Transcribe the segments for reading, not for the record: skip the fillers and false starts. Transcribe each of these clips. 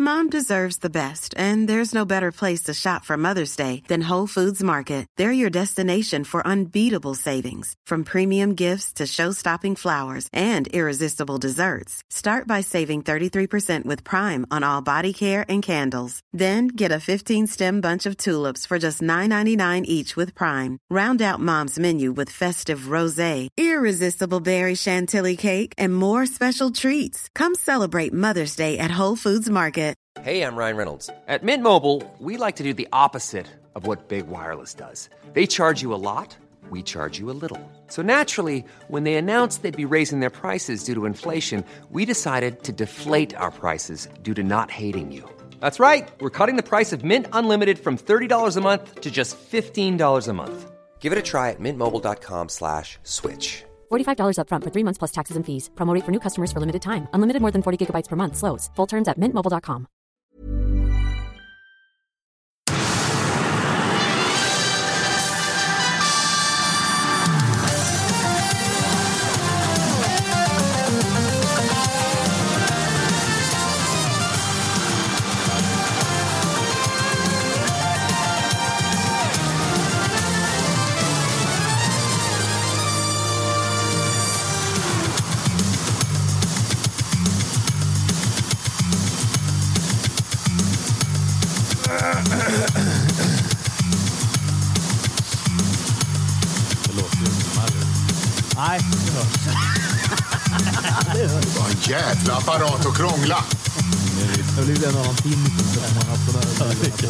Mom deserves the best, and there's no better place to shop for Mother's Day than Whole Foods Market. They're your destination for unbeatable savings, from premium gifts to show-stopping flowers and irresistible desserts. Start by saving 33% with Prime on all body care and candles. Then get a 15-stem bunch of tulips for just $9.99 each with Prime. Round out Mom's menu with festive rosé, irresistible berry chantilly cake, and more special treats. Come celebrate Mother's Day at Whole Foods Market. Hey, I'm Ryan Reynolds. At Mint Mobile, we like to do the opposite of what Big Wireless does. They charge you a lot, we charge you a little. So naturally, when they announced they'd be raising their prices due to inflation, we decided to deflate our prices due to not hating you. That's right. We're cutting the price of Mint Unlimited from $30 a month to just $15 a month. Give it a try at mintmobile.com/switch. $45 up front for 3 months plus taxes and fees. Promo rate for new customers for limited time. Unlimited more than 40 gigabytes per month. Slows full terms at mintmobile.com. Nej, det var en jävla apparat och krångla. Det blir en annan tim som man har på där.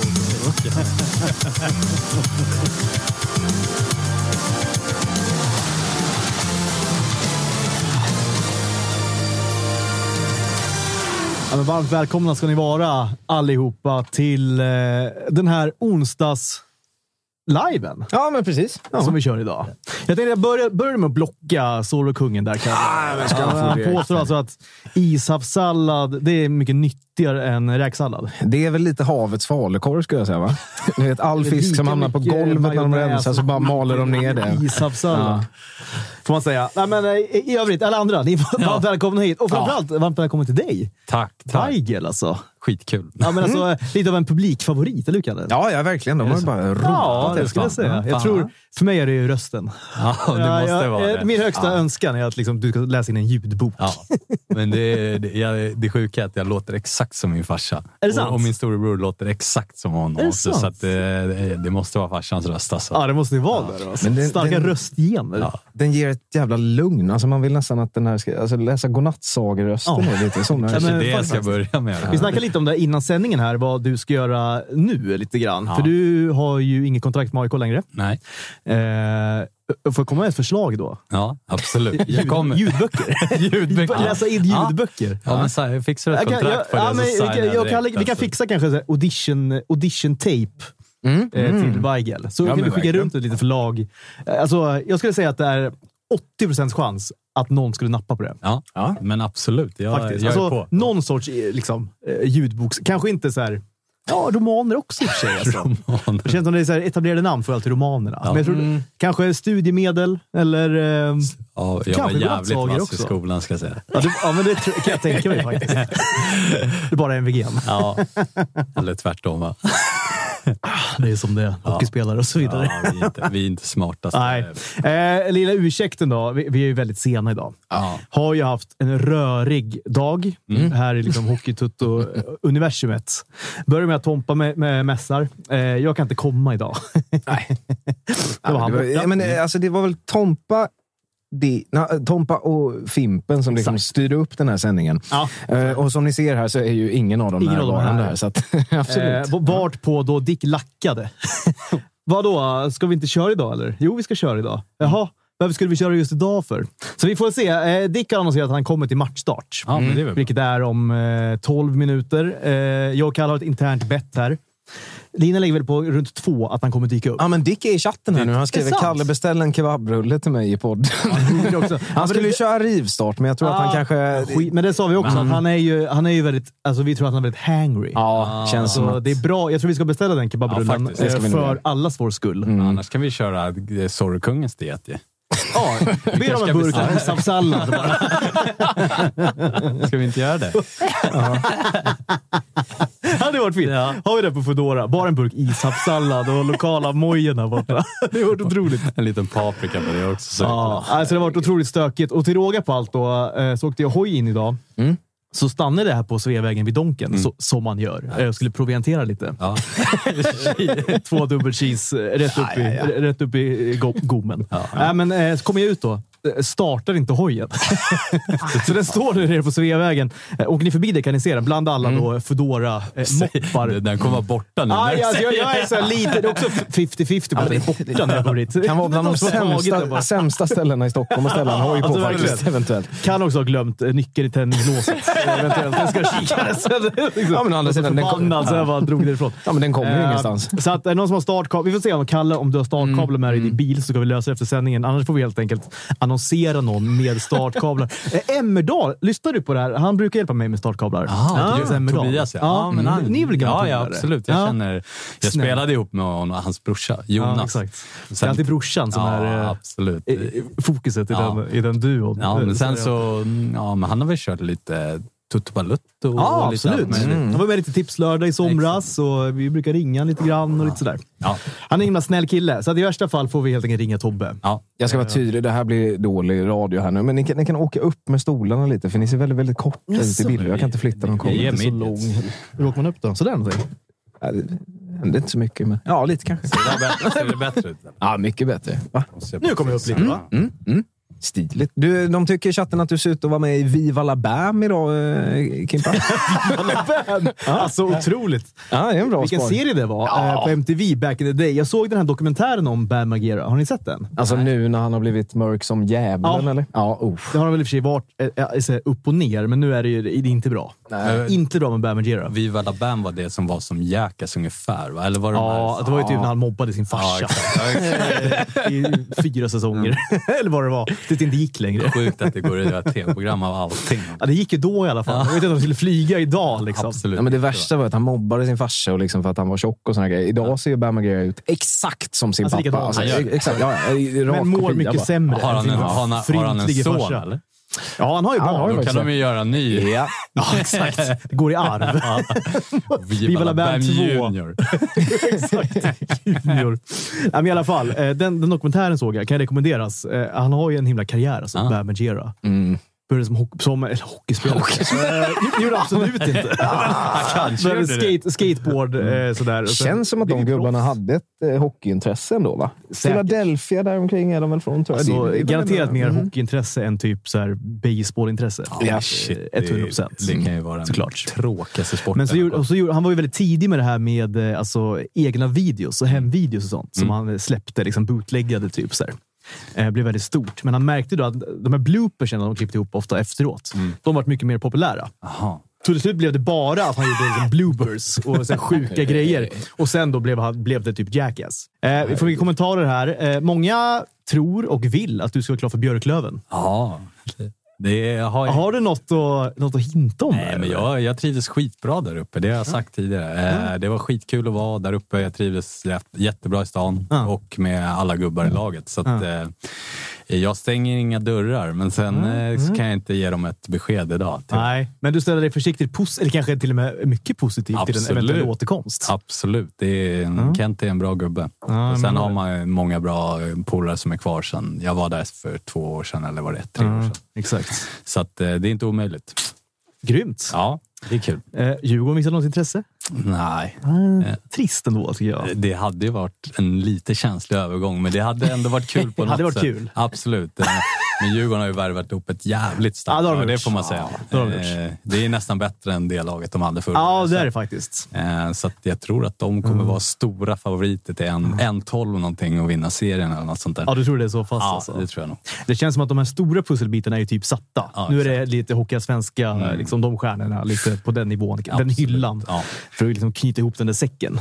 Ja, men varmt välkomna ska ni vara allihopa till den här onsdags liven. Ja, men precis. Ja. Som vi kör idag. Jag tänkte jag börjar med att blocka Zorro-kungen där. Han påstår alltså att ishavssallad, det är mycket nyttigare än räksallad. Det är väl lite havets falukorv skulle jag säga, va? Ni vet, all fisk som hamnar på golvet när de rensar så bara maler de ner det. Ishavssallad. Får man säga. Nej, men i övrigt, alla andra, ni är varmt välkomna hit. Och framförallt, varmt välkommen till dig. Tack. Weigel, alltså. Skitkul. Ja, men alltså, lite av en publikfavorit, eller hur, Kalle? Ja, verkligen. De har bara ropat. Ja, det skulle jag säga. Jag tror, för mig är det ju rösten. Ja, det måste vara det. Min högsta önskan är att liksom, du ska läsa in en ljudbok. Ja, men det sjuka är att jag låter exakt som min farsa. Är det sant? Och min storebror låter exakt som honom också. Så att det måste vara farsans röst. Alltså. Ja, det måste ju vara det. Alltså. Men starka röstgener. Ja. Den ger ett jävla lugn. Alltså man vill nästan att den här ska läsa godnattsagerösten. Ja. Lite sån här. Kanske det jag ska börja med. Vi snackade lite om det innan sändningen här, vad du ska göra nu lite grann. Ja. För du har ju inget kontrakt med AIK längre. Nej. Får jag komma med ett förslag då? Ja, absolut. Ljudböcker. Läsa in ljudböcker. Ja, men så här, fixar du ett kontrakt för det vi kan fixa kanske audition tape till Weigel. Så kan vi skicka runt ett litet förlag. Alltså, jag skulle säga att det är 80% chans att någon skulle nappa på det. Ja, men absolut. Jag är på. Någon sorts liksom, ljudboks. Kanske inte så här. Ja, romaner också i och för sig. Alltså. Det känns som det är så här etablerade namn för alltid romanerna. Ja. Men jag tror kanske studiemedel eller ja, jag var jävligt vass i skolan, ska jag säga. Ja, men det kan jag tänka mig faktiskt. Det är bara MVG. Ja, eller tvärtom, va? Det är som det är. Hockeyspelare och så vidare. Ja, vi är inte smartast. Nej. Lilla ursäkten då. Vi är ju väldigt sena idag. Har ju haft en rörig dag här i liksom Hockeytutto-universumet. Börjar med att Tompa med mässar. Jag kan inte komma idag. Nej. Det var väl Tompa och Fimpen som liksom styrde upp den här sändningen. Ja. Och som ni ser här så är ju ingen av dem närvarande här. Så att, absolut. Vart på då Dick lackade. Vadå? Ska vi inte köra idag eller? Jo, vi ska köra idag. Jaha. Varför skulle vi köra just idag för? Så vi får se. Dick har annonserat att han kommer till matchstart. Vilket är om 12 minuter. Jag och Kalle har ett internt bett här. Lina lägger väl på runt 2 att han kommer dyka upp. Ja, men Dick är i chatten här nu. Han skriver Kalle beställ en kebabrulle till mig i podd. Ja, han skulle ju köra rivstart, men jag tror att han kanske... Men det sa vi också, att han är ju väldigt... Alltså vi tror att han är väldigt hangry. Ja, känns som att... Det är bra. Jag tror vi ska beställa den kebabrullen för allas vår skull. Annars kan vi köra Zorro-kungens diet. Ja, ber om en burk av sallad bara. Ska vi inte göra det? varit fint. Ja. Har vi det på Foodora? Bara en burk ishavssallad och lokala mojorna borta. Det har varit otroligt. En liten paprika på det också. Ja, alltså det har varit otroligt stökigt. Och till råga på allt då, så åkte jag hoj in idag. Så stannade det här på Sveavägen vid Donken, som man gör. Jag skulle proviantera lite. Ja. 2 dubbel cheese rätt upp i gommen. Ja. Men så kommer jag ut då. Startar inte hojen. Så den står där nere på Sveavägen. Åker ni förbi det kan ni se den. Bland alla då Foodora moppar. Den kommer borta nu. Alltså, jag är så här lite. Det är också 50-50 på att den är borta när jag kommer dit. Kan vara bland de sämsta ställena i Stockholm att ställa en hoj på faktiskt. Eventuellt. Kan också ha glömt nyckeln i tändningslåset. Eventuellt. Jag ska kika det. Ja, men andra sidan. Så jag bara drog det ifrån. Ja, men den kommer ju ingenstans. Så att någon som har startkabel. Vi får se om Kalle, om du har startkablar med i din bil, så ska vi lösa det efter sändningen. Annars får vi helt enkelt annonsera någon med startkablar. Emmerdal, lyssnar du på det här? Han brukar hjälpa mig med startkablar. Tobias, ja. Men ni är väl gamla? Ja, absolut. Jag spelade ihop med honom och hans brorsa, Jonas. Ja, exakt. Det är alltid brorsan som är absolut. Fokuset i den duon. Ja, men sen så men han har väl kört lite Tuttobalutto. Ja, absolut. Han var med lite tipslördag i somras och vi brukar ringa lite grann och lite sådär. Ja. Han är en himla snäll kille, så att i värsta fall får vi helt enkelt ringa Tobbe. Ja. Jag ska vara tydlig, det här blir dålig radio här nu, men ni kan åka upp med stolarna lite, för ni ser väldigt, väldigt kort ut i bilder. Jag kan inte flytta någon kort. Inte så lång. Hur åker man upp då? Sådär någonting? Ja, det är inte så mycket, men ja, lite kanske. Ser det bättre ut? Ja, mycket bättre. Va? Nu kommer jag upp lite, va? Stiligt. De tycker i chatten att du ser ut att vara med i Viva la Bam idag, Kimpa. Viva la Bam! Alltså, otroligt. Ja, det är en bra Vilken serie det var på MTV back in the day. Jag såg den här dokumentären om Bam Margera. Har ni sett den? Alltså nu när han har blivit mörk som djävulen, eller? Ja, det har väl i och för sig varit upp och ner, men nu är det inte bra. Nej. Inte bra med Bam Margera. Viva la Bam var det som var som Jackass ungefär, va? Eller var det det var ju typ när han mobbade sin farsa. I 4 säsonger. Eller vad det var. Det inte gick längre. Sjukt att det går att göra ett tv-program av allting. Ja, det gick ju då i alla fall. Jag vet inte om de skulle flyga idag. Liksom. Absolut. Ja, men det värsta var att han mobbade sin farsa och liksom för att han var tjock och såna grejer. Idag ser ju Bam Margera ut exakt som sin pappa. Alltså, exakt, men mår mycket sämre. Har han en son, eller? Ja, han har ju barn. Då kan de ju göra en ny. Ja, exakt. Det går i arv. Viva la Bam 2. Junior. Exakt. Junior. Men i alla fall, den dokumentären såg jag. Kan rekommenderas. Han har ju en himla karriär, alltså, Bam Margera. Började som hockeyspelare. Gjorde absolut inte. Skateboard sådär. Känns som att de gubbarna hade ett hockeyintresse ändå, va? Philadelphia där omkring är de väl från, tror jag. Alltså, garanterat mer hockeyintresse än typ så här baseballintresse. Ja, shit. 100%. Det kan ju vara den tråkigaste sporten. Men han var ju väldigt tidig med det här med egna videos och hemvideos och sånt som han släppte, liksom bootleggade typ så här. Blev väldigt stort. Men han märkte då att de här bloopersen de klippte ihop ofta efteråt, de var mycket mer populära. Aha. Så till slut blev det bara att han gjorde bloopers och så sjuka grejer. Och sen då blev det typ Jackass. Vi får mycket kommentarer här. Många tror och vill att du ska vara klar för Björklöven. Ja. Har du något att hinta om? Nej, men jag trivdes skitbra där uppe. Det har jag sagt tidigare. Det var skitkul att vara där uppe. Jag trivdes jättebra i stan och med alla gubbar i laget. Så att, jag stänger inga dörrar, men sen så kan jag inte ge dem ett besked idag. Nej, men du ställer dig försiktigt eller kanske till och med mycket positivt till en eventuell återkomst. Absolut. Kent är en bra gubbe. Och sen har man många bra polare som är kvar sen. Jag var där för 2 år sedan, eller var det 3 år sedan. Exakt. Så att, det är inte omöjligt. Grymt. Ja, det är kul. Djurgården visar något intresse? Nej. Trist ändå, tycker jag. Det hade ju varit en lite känslig övergång, men det hade ändå varit kul på något sätt. Det hade varit kul. Absolut. Men Djurgården har ju värvat upp ett jävligt starkt. Det får man säga. Det är nästan bättre än det laget de hade förra. Ja, det är det faktiskt. Så att jag tror att de kommer vara stora favoriter till 1-12 någonting och vinna serien eller något sånt där. Ja, du tror det är så fast? Ja, alltså. Det tror jag nog. Det känns som att de här stora pusselbitarna är ju typ satta. Ja, nu är det lite hockeysvenska, liksom de stjärnorna, lite på den nivån. Den hyllan. Ja. För att liksom knyta ihop den där säcken.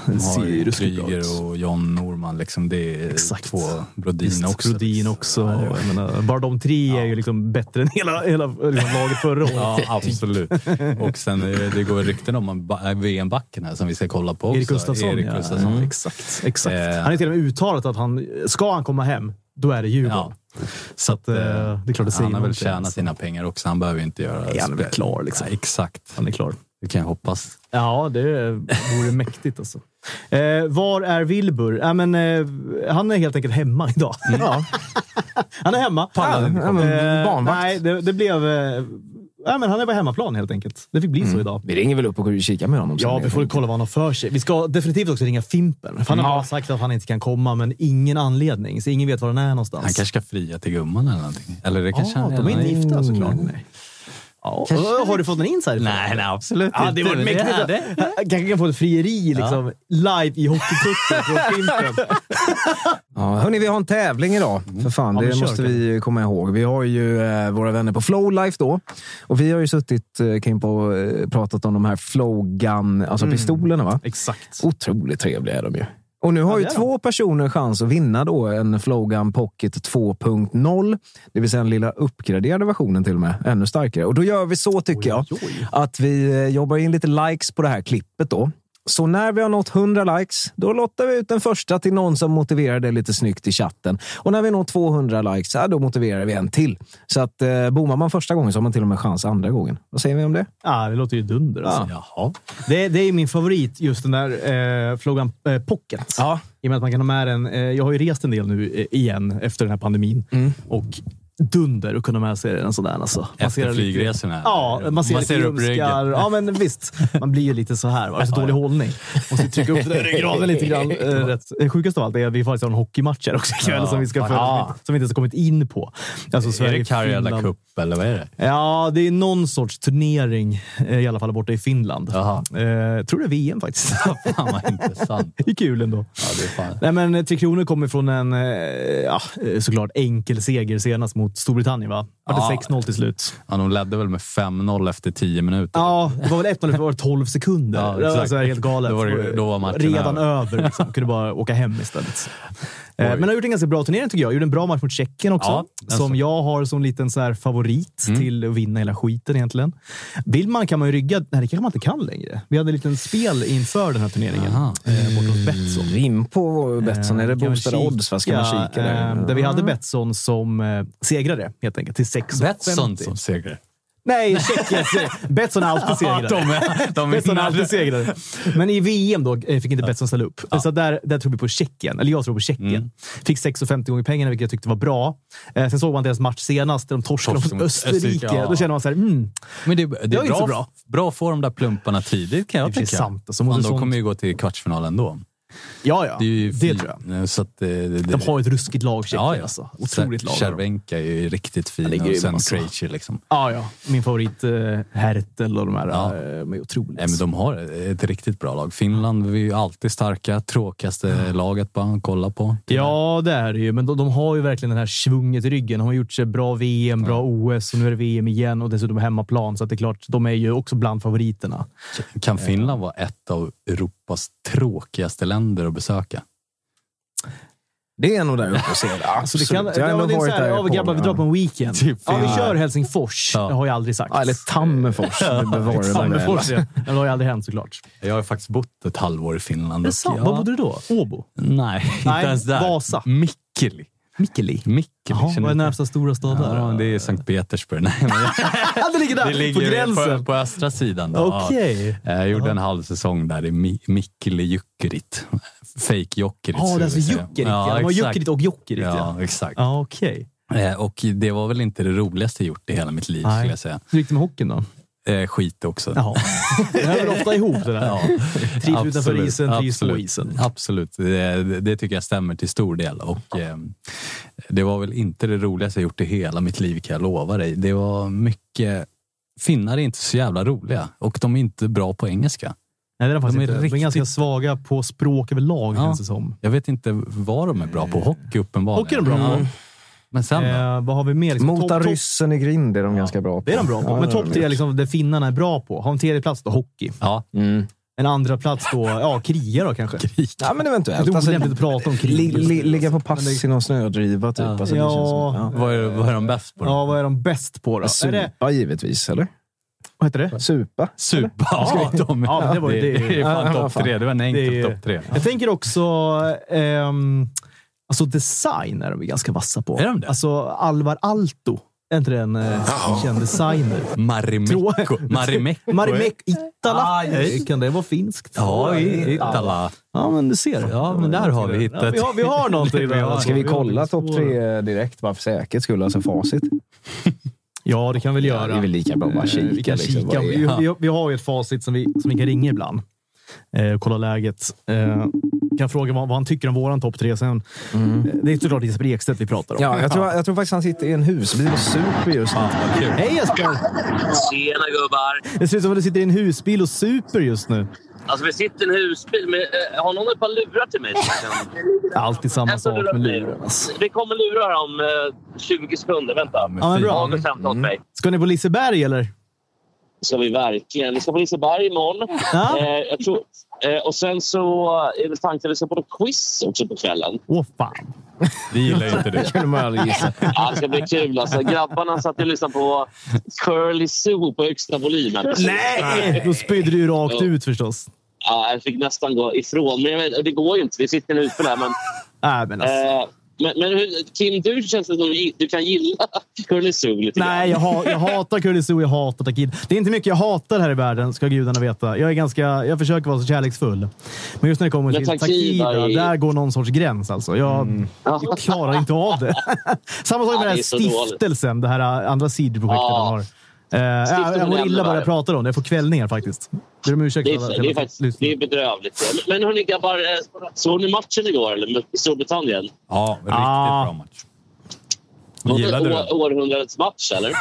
Kryger och John Norman, liksom, det är exakt. 2 Brodin också. Brodin också. Ja, jag menar, bara de 3 är ju liksom bättre än hela liksom laget förra året. Ja, absolut. Och sen det går rykten om VM-backen här som vi ska kolla på också. Erik Gustafsson. Exakt. Han är till och med uttalat att ska han komma hem, då är det Djurgården. Ja. Så att, det är klart det säger han har väl tjänat sina pengar också. Han behöver inte göra... Nej, han är väl klar liksom. Ja, exakt. Han är klar. Det kan jag hoppas. Ja, det vore mäktigt alltså. Var är Wilbur? Han är helt enkelt hemma idag. Ja. Han är hemma. Barnvakt. Nej, det blev... men han är på hemmaplan helt enkelt. Det fick bli så idag. Vi ringer väl upp och kika med honom. Ja, vi får kolla vad han har för sig. Vi ska definitivt också ringa Fimpen. För han har sagt att han inte kan komma, men ingen anledning. Så ingen vet var han är någonstans. Han kanske ska fria till gumman eller någonting. Eller det kanske de är inte gifta såklart. Nej. Ja, har du fått en insider? Nej, absolut inte. Det var mäktigt. Kanske kan få ett frieri liksom, live i hockeytutten från Fimpen. Hörni, vi har en tävling idag. För fan, det måste vi komma ihåg. Vi har ju våra vänner på Flowlife då. Och vi har ju suttit Kim på pratat om de här Flowgun, alltså pistolerna, va? Exakt. Otroligt trevliga är de ju. Och nu har ju 2 personer chans att vinna då en Flowgun Pocket 2.0. Det vill säga den lilla uppgraderade versionen till och med. Ännu starkare. Och då gör vi så tycker jag. Att vi jobbar in lite likes på det här klippet då. Så när vi har nått 100 likes, då lottar vi ut den första till någon som motiverar det lite snyggt i chatten. Och när vi når 200 likes, då motiverar vi en till. Så att boomar man första gången så har man till och med chans andra gången. Vad säger vi om det? Ja, det låter ju dunder. Alltså. Jaha. Det är min favorit, just den där Flowgun Pocket. Ja. I och med att man kan ha med den. Jag har ju rest en del nu igen efter den här pandemin. Och dunder och kunna med sig en sån där alltså. Efter flygresorna. Ja, man ser upp ryggen. Ja, men visst. Man blir ju lite så här. Va? Så dålig hållning. Måste trycka upp den ryggraden lite grann. Det sjukaste av allt är att vi faktiskt har en hockeymatcher också ikväll som vi ska följa, som vi inte har kommit in på. Alltså, är det Karjala Cup eller vad är det? Ja, det är någon sorts turnering i alla fall borta i Finland. Tror det är VM faktiskt. Fan vad intressant. Det är kul ändå. Ja, det är fan. Nej, men 3 Kronor kommer från en såklart enkel seger senast mot Storbritannien, va? Var det 6-0 till slut? Ja, de ledde väl med 5-0 efter 10 minuter. Ja, det var väl 1-0 för 12 sekunder. Ja, exakt. Alltså, helt galet. Då var matchen redan över liksom. Kunde bara åka hem istället. Men har gjort en ganska bra turnering tycker jag. Gjorde en bra match mot Tjeckien också. Som jag har som liten så här favorit till att vinna hela skiten egentligen. Vill man kan man ju rygga... Nej, det kanske man inte kan längre. Vi hade en liten spel inför den här turneringen. Bort hos Betsson. In på Betsson. Är det boostade odds? Vad ska man kika där? Där vi hade Betsson som segrare helt enkelt. Till 6,50. Betsson som segrare? Nej, Tjeckien. Betsson är alltid segrare. Betsson är alltid segrare. Men i VM då fick inte Betsson ställa upp. Så där tror vi på Tjeckien. Eller jag tror på Tjeckien. Fick 6,50 gånger pengarna, vilket jag tyckte var bra. Sen såg man deras match senast, där de torskade mot Österrike. Då känner man så här, men det är bra att få de där plumparna tidigt, kan jag tycka. Sant. De kommer ju gå till kvartsfinalen då. Ja. Det tror jag. Så att, de har ett ruskigt lag, Tjeckien. Alltså. Otroligt lag. Cervenka är ju riktigt fin. Och sen Krejci liksom. Ja. Min favorit Hertel och de här är otroligt. Men de har ett riktigt bra lag. Finland är ju alltid starka. Tråkigaste laget bara att kolla på. Ja, det är det ju. Men de har ju verkligen den här svunget i ryggen. De har gjort sig bra VM, bra OS och nu är det VM igen och dessutom hemmaplan. Så att det är klart, de är ju också bland favoriterna. Kan Finland vara ett av Europas tråkigaste länder att besöka? Det är nog där uppe och ser. Absolut. Jag har ändå varit där. Vi drar på en weekend. Vi kör Helsingfors. Det har jag aldrig sagt. Eller Tammerfors. Tammerfors, det har ju aldrig hänt såklart. Jag har faktiskt bott ett halvår i Finland. Var bodde du då? Åbo? Nej, inte ens där. Vasa? Mikkeli. Jaha, vad är närmsta stora stad där? Ja, det är Sankt Petersburg. Nej, men det ligger där, det ligger på gränsen. På östra sidan. Okej. Jag gjorde en halv säsong där i Mikkeli-Jukkerit. Fake-Jokkerit. Ja, det är alltså Jukkerit. Ja, de har Jukkerit och Jokkerit. Ja, exakt. Ja, okej. Och det var väl inte det roligaste jag gjort i hela mitt liv, skulle jag säga. Hur gick det med hockeyn då? Skit också. Jaha. Det hör ofta ihop det där. Ja. Trivs utanför isen, trivs på isen. Absolut. Det tycker jag stämmer till stor del. Och det var väl inte det roligaste jag gjort i hela mitt liv, kan jag lova dig. Det var mycket... Finnar är inte så jävla roliga. Och de är inte bra på engelska. Nej, det är faktiskt inte. De är ganska svaga på språk överlag. Jag vet inte vad de är bra på. Hockey uppenbarligen. Hockey är de bra på. Men sen vad har vi mer? Liksom, mota ryssen i grind är de ganska bra på. Det är de bra på. Men topp 3 är liksom det finnarna är bra på. Har en tredje plats då hockey. Ja. En andra plats då, kriga då kanske. Ja, men eventuellt. Det är olämpligt att prata om krig. Ligga på pass i någon snödriva typ. Alltså, Vad är de bäst på då? Ja, vad är de bäst på då? Ja, givetvis, eller? Vad heter det? Supa. Ja, det är fan topp 3. Det var en enkel topp 3. Jag tänker också... Alltså design är de ganska vassa på. Är de det? Alltså Alvar Aalto Är inte det en känd designer? Marimekko. Itala. Kan det vara finskt? Ja, Itala. Ja, men du ser. Ja, men där har vi hittat. Ja, vi har någonting där. Ska vi kolla topp 3 direkt bara för säkerhets skull, alltså facit? Ja, det kan vi väl göra. Det är väl lika bra bara kika. Vi kan kika. Vi har ju ett facit som vi kan ringa ibland. Kolla läget. Kan fråga vad han tycker om våran topp 3 sen. Det är såklart Jesper Ekstedt vi pratar om. Ja, jag tror faktiskt han sitter i en husbil och super just nu. Hej Jesper! Tjena gubbar! Det ser ut som att du sitter i en husbil och super just nu. Alltså vi sitter i en husbil med... har någon ett par lurar till mig? Alltid samma sak med lurar. Det kommer lurar om 20 sekunder. Vänta. Ja, men bra. Ska ni på Liseberg eller? Ska vi verkligen. Vi ska på Liseberg imorgon. Ja. Jag tror, och sen så är det tanken att vi ska på quiz också på kvällen. Fan. Det gillar ju inte det. Kan du bara aldrig gissa. Ja, det ska bli kul. Alltså, grabbarna satt och lyssnade på Curly Zoo på högsta volymen. Nej! Då spydde du ju rakt ut förstås. Ja, jag fick nästan gå ifrån. Men det går ju inte. Vi sitter nu ute där. Men, men alltså. Men Kim, du känns som du kan gilla Curly Zoo lite. Nej, jag hatar Curly Zoo, jag hatar Takid. Det är inte mycket jag hatar här i världen, ska gudarna veta. Jag försöker vara så kärleksfull. Men just när det kommer till Takida, där går någon sorts gräns alltså. Jag klarar inte av det. Samma sak med den här stiftelsen, det här andra sidprojektet de har. Jag mår illa bara jag pratar om det. Jag får kvällningar faktiskt. Det är bedrövligt. Men hörni grabbar, såg ni matchen igår eller i Storbritannien? Ja, riktigt bra match. Gillade du århundradets match eller?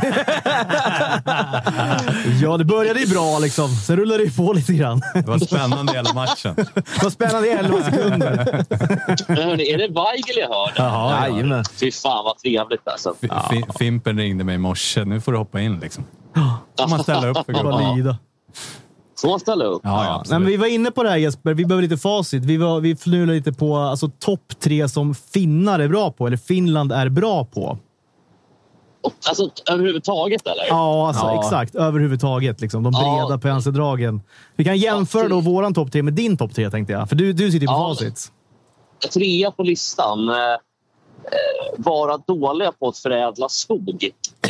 Ja, det började ju bra liksom. Sen rullade det på lite grann. Det var spännande hela matchen. Det var spännande i 11 sekunder. Men hörni, är det Weigel jag hörde? Jaha, fy fan vad trevligt alltså. Fimpen ringde mig i morse. Nu får du hoppa in liksom. Får man ställa upp för gubben. Får man ställa upp? Ja, nej, men vi var inne på det här Jesper. Vi behöver lite facit. Vi fnulade lite på alltså, topp 3 som finnar är bra på. Eller Finland är bra på. Alltså överhuvudtaget eller? Ja, alltså, exakt. Överhuvudtaget. Liksom. De breda penseldragen. Vi kan jämföra då våran topp 3 med din topp 3 tänkte jag. För du sitter på facit. 3 på listan. Vara dåliga på att förädla skog.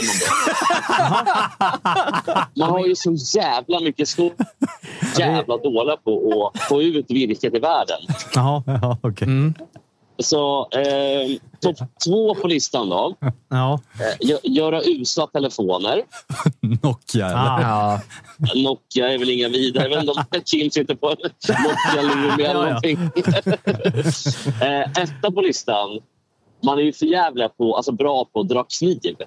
Man har ju så jävla mycket skog. Jävla dåliga på att få ut virket i världen. Jaha, okej. Så topp 2 på listan då. Ja. Göra usla telefoner. Nokia eller? Nokia är väl inga vidare. Jag vet inte om Kim sitter på Nokia-Lumia eller någonting. 1 på listan. Man är ju för jävla på, alltså bra på att dra kniv.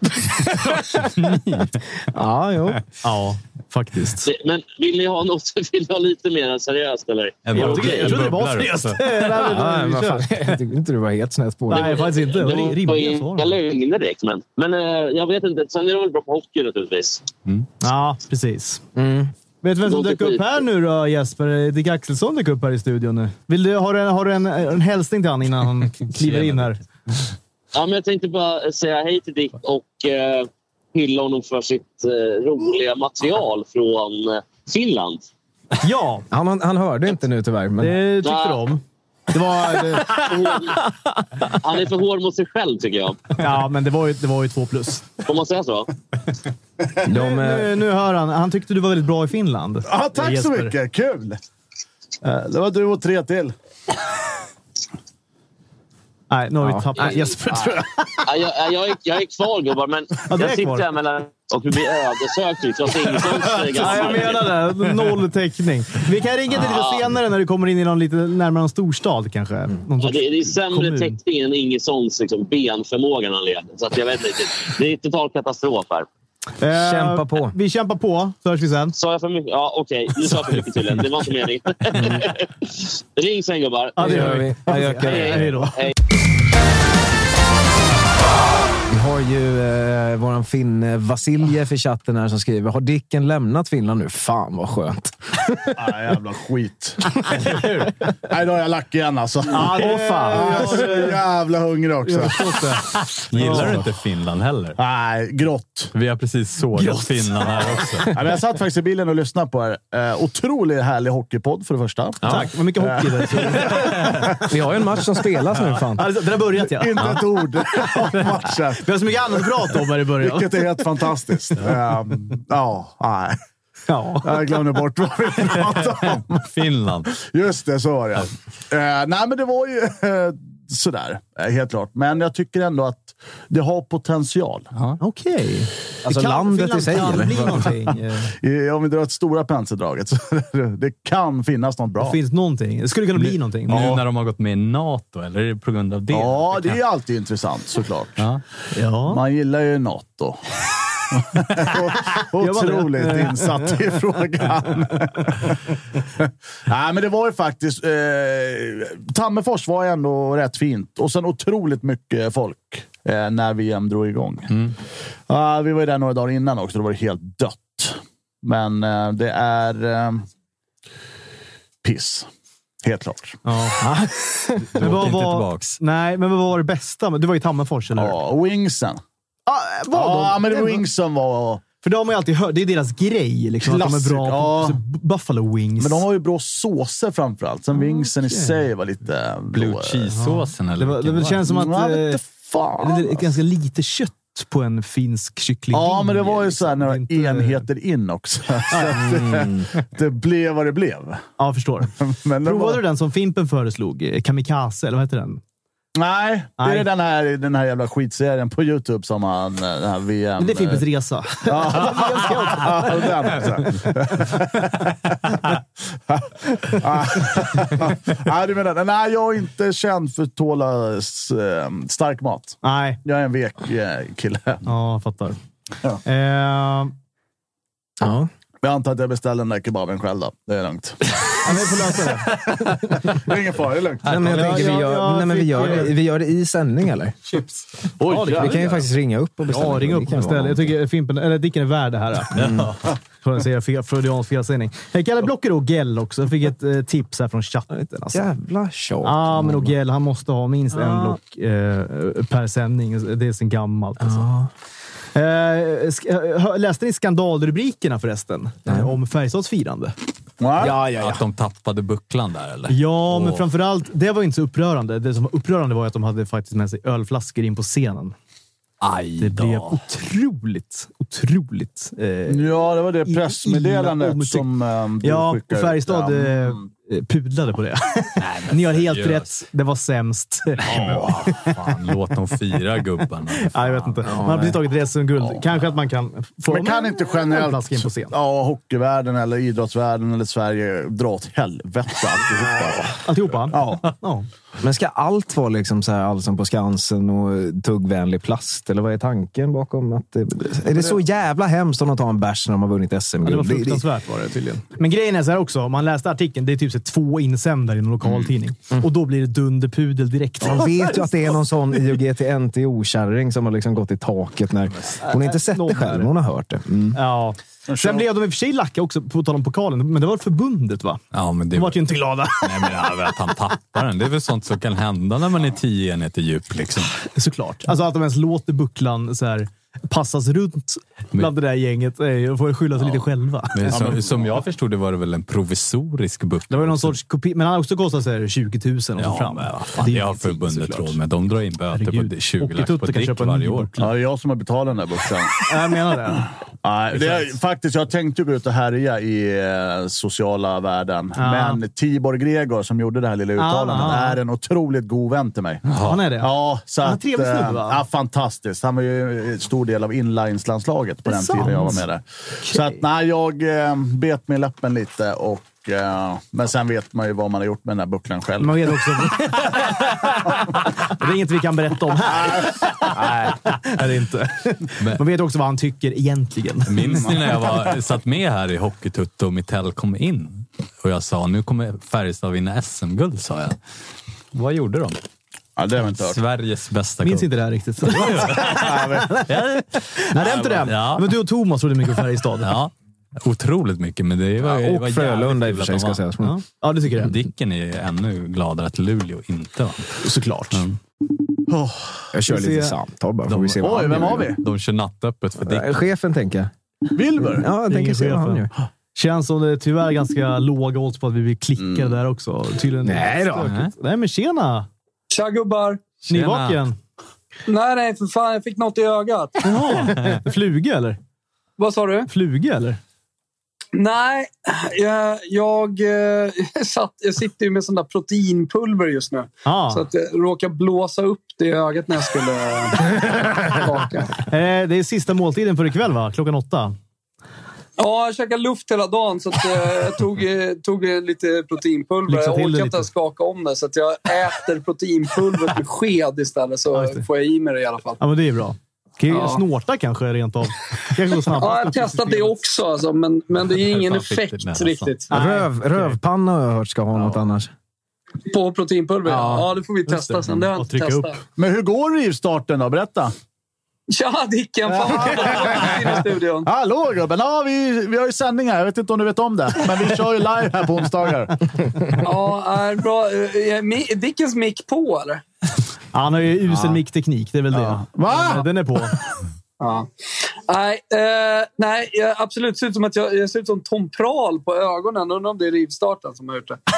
Ja, faktiskt. Men vill ni ha något? Vill ni ha lite mer seriöst eller? Jag tror det var seriöst. Jag tycker inte du var helt snett på det. Nej, faktiskt inte. Jag lögner direkt, men jag vet inte. Sen är det väl bra på hockey naturligtvis. Ja, precis. Vet du vem som dök upp här nu då, Jesper? Dick Axelsson dök upp här i studion nu. Har du en hälsning till han innan han kliver in här? Ja, men jag tänkte bara säga hej till Dick och hylla honom för sitt roliga material från Finland. Ja! Han hörde inte nu tyvärr. Men... Det tyckte de. Han är för hård mot sig själv tycker jag. Ja, men det var ju 2+. Får man säga så? Nu hör han tyckte du var väldigt bra i Finland. Ja, tack Jesper. Så mycket. Kul. Det var du och 3 till. Nej, nu har vi tappat Jesper tror jag. Jag är kvar gubbar, men jag sitter här mellan och vi blir ödesökt. Jag menar det. Noll täckning. Vi kan ringa till lite senare när du kommer in i någon lite närmare en storstad kanske. Det är sämre täckning än Ingessons liksom, benförmågan han leder. Så att jag vet inte. Det är total katastrof här. Kämpa på. Vi kämpar på, så hörs vi sen. Sa jag för mycket? Ja, okej. Du sa för mycket till den. Det var inte mening. Ring sen gubbar. Ja, det gör vi. Hej då. Hej. Vi har ju våran Finn Vasiljev i chatten här som skriver: har Dicken lämnat Finland nu? Fan vad skönt. Jävla skit. Nej, då är jag lack igen alltså. Fan. Jag är så jävla hungrig också. Gillar du inte Finland heller? Nej, grått. Vi har precis sågat Finland här också. Men jag satt faktiskt i bilen och lyssnade på er. Otroligt härlig hockeypodd för det första. Ja. Tack, vad mycket hockey där. Vi har ju en match som spelas nu fan. Alltså, det har börjat Inte ett ord om matchen. Vi var så mycket annat att prata om här i början. Vilket är helt fantastiskt. Nej. Ja. Jag glömde bort vad vi pratade om. Finland. Just det, så var det. Nej, men det var ju sådär, helt klart. Men jag tycker ändå att det har potential. Okej. Alltså landet i sig, eller? Bli någonting. Om vi drar ett stora penseldraget så det kan finnas något bra. Det finns någonting. Det skulle kunna bli någonting. Nu när de har gått med i NATO, eller är det på grund av det? Ja, det är alltid intressant såklart. Ja. Man gillar ju NATO. Otroligt insatt i frågan. Nej, men det var ju faktiskt Tammerfors var ändå rätt fint. Och sen otroligt mycket folk när VM drog igång. Vi var ju där några dagar innan också. Då var det helt dött. Men det är piss. Helt klart. Men vad var det bästa? Du var i Tammerfors, eller? Ja, Wingsen. Men Wingsen var... För de har man ju alltid hört, det är deras grej liksom, att de är bra på Buffalo Wings. Men de har ju bra såser framförallt. Sen Wingsen i sig var lite... Blue cheese-såsen eller? Det känns som att det är ganska lite kött på en finsk kyckling. Ja, men det var ju så här några enheter in också. Så det blev vad det blev. Ja, jag förstår. Men provade du den som Fimpen föreslog? Kamikaze, eller vad heter den? Nej, det är den här jävla skitserien på YouTube som han, den här VM... Men det är Fimpens resa. Ja, du menar, nej, jag är inte känd för att tåla stark mat. Nej. Jag är en vek kille. Ja, jag fattar. Ja. Jag antar att jag beställer den där kebaben själv då. Det är lugnt. Ja, vi får lösa det. Det är ingen fara, det är lugnt. Nej, men jag tänker vi gör det i sändning, eller? Chips. Vi kan ju faktiskt ringa upp och beställa. Ja, ringa upp och beställa. Jag tycker Fimpen, eller Dicken är värd det här. Får jag säga freudiansk felsägning. Kalle Blocker Ogell också. Jag fick ett tips här från chatten. Alltså. Jävla tjat. Ja, men Ogell, han måste ha minst en block per sändning. Det är sen gammalt. Alltså. Läste ni skandalrubrikerna förresten? Om Färjestads firande? Ja. Att de tappade bucklan där, eller? Ja, men framförallt, det var inte så upprörande. Det som var upprörande var att de hade faktiskt med sig ölflaskor in på scenen. Det blev otroligt. Ja, det var det pressmeddelandet som och Färjestad pudlade på det. Nej, ni har helt rätt. Det var sämst. Nej, men vad fan. Låt dem fira gubbarna. Ja, jag vet inte. Man har precis tagit det som guld. Kanske att man kan få... Men kan inte generellt in på scen. hockeyvärlden eller idrottsvärlden eller Sverige dra åt helvete alltihopa? Ja. Men ska allt vara liksom så här Allsång på Skansen och tuggvänlig plast? Eller vad är tanken bakom att är det så jävla hemskt om att ta en bärs när de har vunnit SM? Ja, det var fruktansvärt var det tydligen. Men grejen är så här också, om man läste artikeln, det är typ 2 insändare i en lokaltidning. Och då blir det dunderpudel direkt. Man vet ju att det är någon sån IOGT-NTO-kärring som har liksom gått i taket när hon inte sett det själv, hon har hört det. Ja. Sen blev de i och för sig lacka också på tal om pokalen, men det var förbundet, va? Ja, men det de var ju inte glada. Nej, men att han tappar den, det är väl sånt som kan hända när man är 10 enheter djup, liksom. Såklart. Alltså att de ens låter bucklan så här passas runt bland det där gänget och får skylla sig lite själva. Men som jag förstod det var det väl en provisorisk buckla. Det var ju någon sorts kopi, men han har också kostat sig 20 000 och så fram. Det har förbundet råd med. De drar in böter på 20 lax på dick varje år. Ja, det är jag som har betalat den där bucklan. Jag menar det. Nej, det är, faktiskt, jag tänkte gå ut och härja i sociala världen. Men Tibor Gregor som gjorde det här lilla uttalandet är en otroligt god vän till mig. Han är det? Ja, så han är att, trevlig snubbe, va? Ja, fantastiskt. Han var ju en stor del av inlineslandslaget på den tiden jag var med där. Okay. Så att jag bet mig i läppen lite och men sen vet man ju vad man har gjort med den här bucklan själv. Man vet också. Det är inget vi kan berätta om här. Nej, det är det inte. Man vet också vad han tycker egentligen. Minns ni när jag satt med här i Hockeytutto och Mittell kom in? Och jag sa, nu kommer Färjestad vinna SM-guld, sa jag. Vad gjorde de? Ja, det har jag inte hört. Sveriges bästa minns inte det här riktigt. Nej, det är inte det. Ja. Men du och Thomas trodde mycket på Färjestad. Ja. Otroligt mycket, men det var och Frölunda i och för sig ska sägas. Ja, det tycker jag. Dicken är ännu gladare att Luleå inte var. Såklart. Jag kör lite samtal bara. Får vi se vad vem har vi? De kör nattöppet för Dicken. Chefen tänker jag. Wilbur? Ja, jag tänker se vad han gör. Känns som det är tyvärr ganska låga odds på att vi blir klickade där också. Tydligen nej då. Nej, men tjena! Tja gubbar! Ni vaken? Nej, för fan. Jag fick något i ögat. Jaha, fluga eller? Vad sa du? Fluga eller? Nej, jag sitter ju med sån där proteinpulver just nu. Så att jag råkar blåsa upp det i ögat när jag skulle baka. Det är sista måltiden för ikväll, va? 8:00. Ja, jag käkade luft hela dagen så att jag tog lite proteinpulver. Jag orkar inte skaka om det så att jag äter proteinpulver med sked istället så får jag i mig det i alla fall. Ja, men det är bra. Kan ju snorta kanske rent av. Ja, jag har testat det också alltså, men det är ingen effekt riktigt. Rövpanna har jag hört ska ha något annars. På proteinpulver? Ja, det får vi testa sen. Det har jag inte testat. Men hur går rivstarten då? Berätta. Tja, Dicken! Fan, i studion. Hallå, gubben! Ja, vi har ju sändning här. Jag vet inte om du vet om det. Men vi kör ju live här på onsdagar. Ja, är bra. Är Dickens mick på, eller? Ja, han har ju usel mickteknik, det är väl det. Va? Den är på. Ja. Nej, absolut. Ser ut som att jag ser ut som Tom Prahl på ögonen. Undrar om det är rivstarten som har gjort det.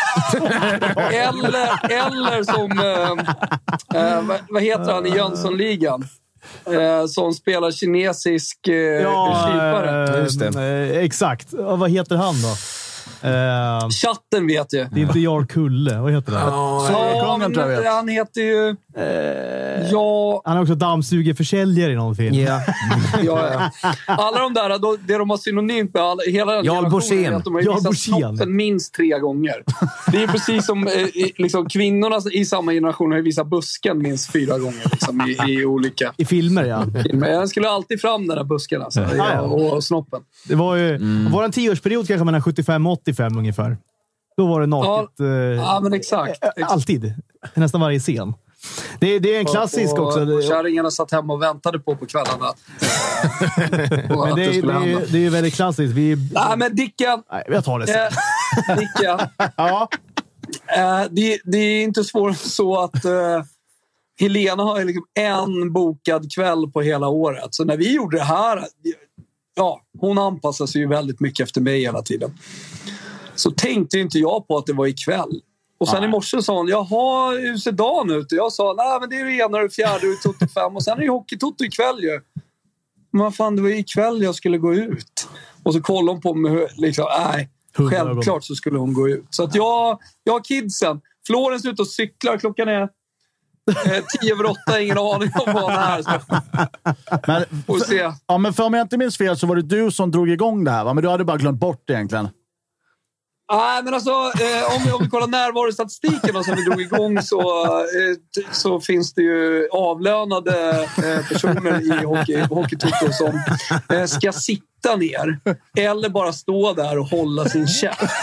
eller som... vad heter han i Jönssonligan? Som spelar kinesisk kypare. Just det. Exakt. Vad heter han då? Chatten vet jag. Det är inte Jarl Kulle. Vad heter det? Han heter ju... Han är också dammsugerförsäljare i någon film. Yeah. Ja. Alla de där, det de har synonymt med hela den Jarl Borssén. Att de har visat snoppen minst 3 gånger. Det är precis som liksom, kvinnorna i samma generation har visat busken minst 4 gånger liksom, i olika... I filmer, ja. Jag skulle alltid fram den där busken alltså, och snoppen. Det var ju var en 10-årsperiod kanske mellan 75 och 85 ungefär. Då var det naket. Ja, men exakt. Alltid. Nästan varje scen. Det är en klassisk också. Och kärringarna satt hemma och väntade på kvällarna. Men det är ju väldigt klassiskt. Nej, men Dicken. Nej, jag tar det sen. Dicken. Ja. Det är inte svårt så att Helena har liksom en bokad kväll på hela året. Så när vi gjorde det här... Ja, hon anpassar sig ju väldigt mycket efter mig hela tiden. Så tänkte inte jag på att det var ikväll. Och sen i morse sa hon, jaha, hur ser dagen ut? Och jag sa, nej men det är det ena, det fjärde och Toto 5. Och sen är det hockey-Toto ikväll ju. Men vad fan, det var ikväll jag skulle gå ut. Och så kollade hon på mig, liksom, självklart så skulle hon gå ut. Så att jag har kidsen. Florens ut och cyklar, klockan är 10:08, ingen aning om vad det här är. Men, får se. Ja, men för om jag inte minns fel så var det du som drog igång det här, va? Men du hade bara glömt bort det egentligen. Nej, men alltså om vi kollar närvarostatistiken och sen vi drog igång så finns det ju avlönade personer i hockey-Toto som ska sitta ner eller bara stå där och hålla sin käft.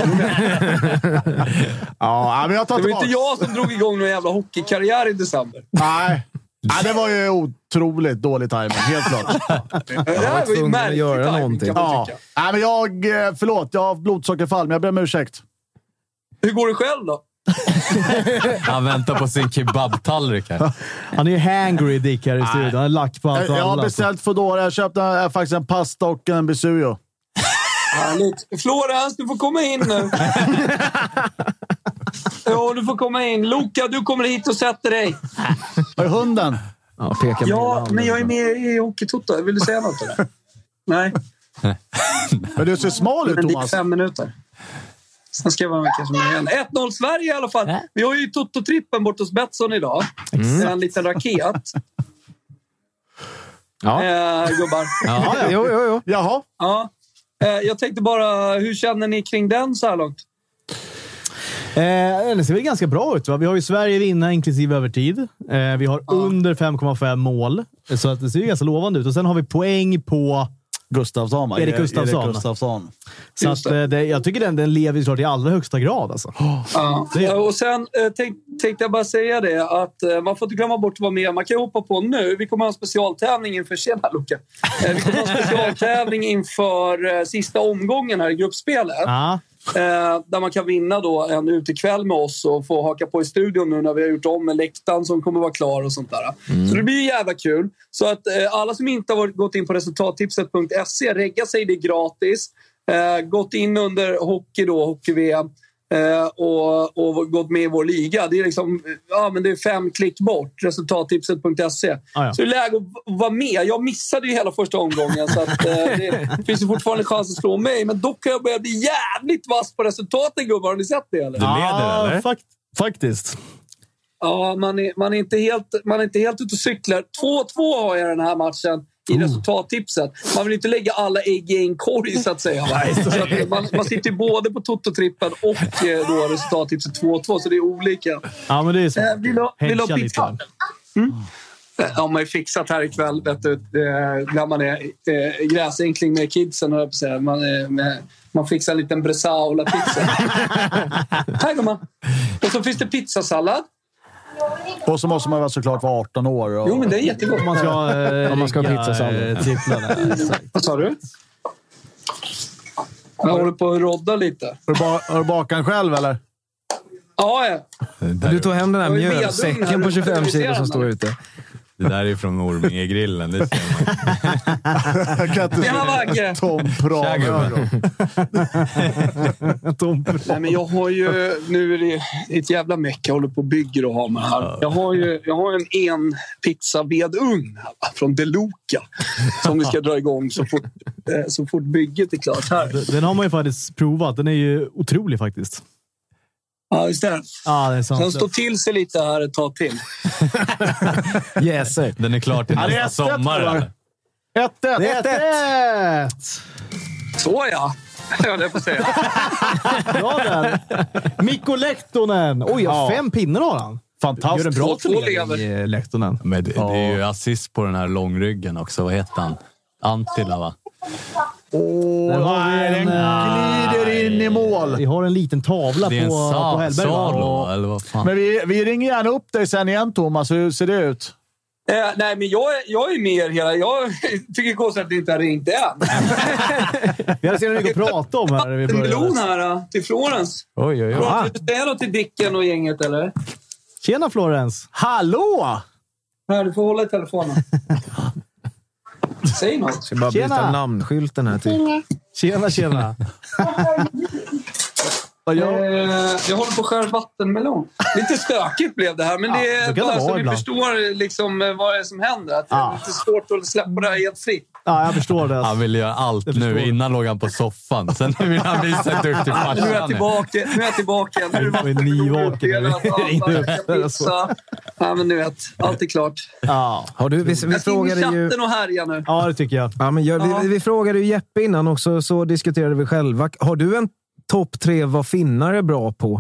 Ja, men jag tar det var inte jag som drog igång någon jävla hockeykarriär i december. Nej. Det var ju otroligt dålig timing, helt klart. Det var ju märkligt göra någonting. Ja. Nej, men förlåt, jag har blodsockerfall, men jag ber om ursäkt. Hur går det själv då? Han väntar på sin kebabtallrik här. Han är ju hangry, Dick, här i studion. Han är lack på allt. Jag har beställt Foodora. Jag köpte faktiskt en pasta och en bisuyo. Florens, du får komma in nu. Ja, du får komma in. Luca, du kommer hit och sätter dig. Var är hunden? Ja, men jag är med i hockey-Toto. Vill du säga något eller? Nej. Men du ser smal ut, Thomas. 5 minuter. Sen ska jag vara med kanske med igen. 1-0 Sverige i alla fall. Vi har ju Toto-trippen bort hos Betsson idag. En liten raket. Ja. Gubbar. Ja. Jo. Jaha. Ja. Jag tänkte bara, hur känner ni kring den så här långt? Det ser väl ganska bra ut, va? Vi har ju Sverige vinna inklusive övertid. Vi har under 5,5 mål. Så att det ser ju ganska lovande ut. Och sen har vi poäng på Gustafsson, va? Erik Gustafsson. Så att, jag tycker den lever såklart i allra högsta grad. Alltså. Ja. Och sen tänkte jag bara säga det att man får inte glömma bort att vara med. Man kan ju hoppa på nu. Vi kommer ha en specialtävling inför vi kommer ha en specialtävling inför sista omgången här i gruppspelet. Där man kan vinna då en utekväll med oss och få haka på i studion nu när vi har gjort om med läktaren som kommer vara klar och sånt där. Så det blir ju jävla kul. Så att alla som inte har gått in på resultattipset.se, regga sig, det gratis. Gått in under hockey-VM. och gått med i vår liga. Det är liksom, men det är 5 klick bort, resultattipset.se. Så det är läge att vara med. Jag missade ju hela första omgången, så att, det finns ju fortfarande chans att slå mig. Men dock har jag börjat bli jävligt vass på resultaten, gubbar. Har ni sett det? Eller? Du leder, eller? Faktiskt. Ja, man är inte helt ute och cyklar. 2-2 har jag den här matchen i resultattipset. Man vill inte lägga alla ägg i en korg, så att säga. Så att man sitter ju både på Toto-trippen och då resultattipset 2-2, så det är olika. Ja, men det är så. Vill ha pizza? Ja, man är fixat här ikväll, vet du. När man är gräsänkling med kidsen, höll jag på att säga. Man fixar en liten bresaola-pizza. Här går man. Och så finns det pizzasallad. Och så måste man väl såklart vara 18 år. Och... Jo, men det är jättegott. Man ska ha pizzasallad. Vad sa du? Jag håller på att rodda lite. Har du bakat själv, eller? Ja. Du tog hem den här mjölsäcken på 25 kilo som står ute. Det där är från Orminge-grillen, det ser man. Tjena, Vagge! Tom Prager. Nej, men jag har ju... Nu är det ett jävla meck jag håller på och bygger och har med här. Jag har en pizza-vedugn från Deluca som vi ska dra igång så fort bygget är klart här. Den har man ju faktiskt provat. Den är ju otrolig faktiskt. Ja, just det. Ja, det är sant. Den står till sig lite här ett tag till. Yes, sir. Den är klar till nästa sommar. 1-1! Så ja. Jag det får säga. Bra där. Mikko Lehtonen. Oj, 5 pinnar har han. Fantastiskt. Gör en bra turnering i Lehtonen. Men det är ju assist på den här långryggen också. Vad heter han? Antila, va? Den glider in i mål. Vi har en liten tavla det är på Hellberg. Salo, eller vad fan? Men vi ringer gärna upp dig sen igen, Thomas. Hur ser det ut? Nej, men jag är med hela... Jag tycker konstigt att det inte har ringt än. Vi har sett mycket att prata om här. En melon här till Florens. Oj. Vill du säga något till Dicken och gänget, eller? Tjena, Florens. Hallå! Nej, du får hålla i telefonen. Säg något. Ska bara byta namnskylten här till. Tjena. Jag håller på att skära vattenmelon. Lite stökigt blev det här, men det är bara så vi förstår liksom vad det är som händer. Att det är lite svårt att släppa det här helt fritt. Ja, jag förstår det. Han vill göra allt nu. Innan låg han på soffan. Sen vill han visa ett duktig farsan. Nu är jag tillbaka. Nu är det vattenmelon. Ja, men nu vet. Allt är klart. Ja. Har du, vi frågade ju... chatten och härja nu. Ja, det tycker jag. Ja, men vi frågade ju Jeppe innan också, så diskuterade vi själva. Har du en topp 3 vad finnar är bra på?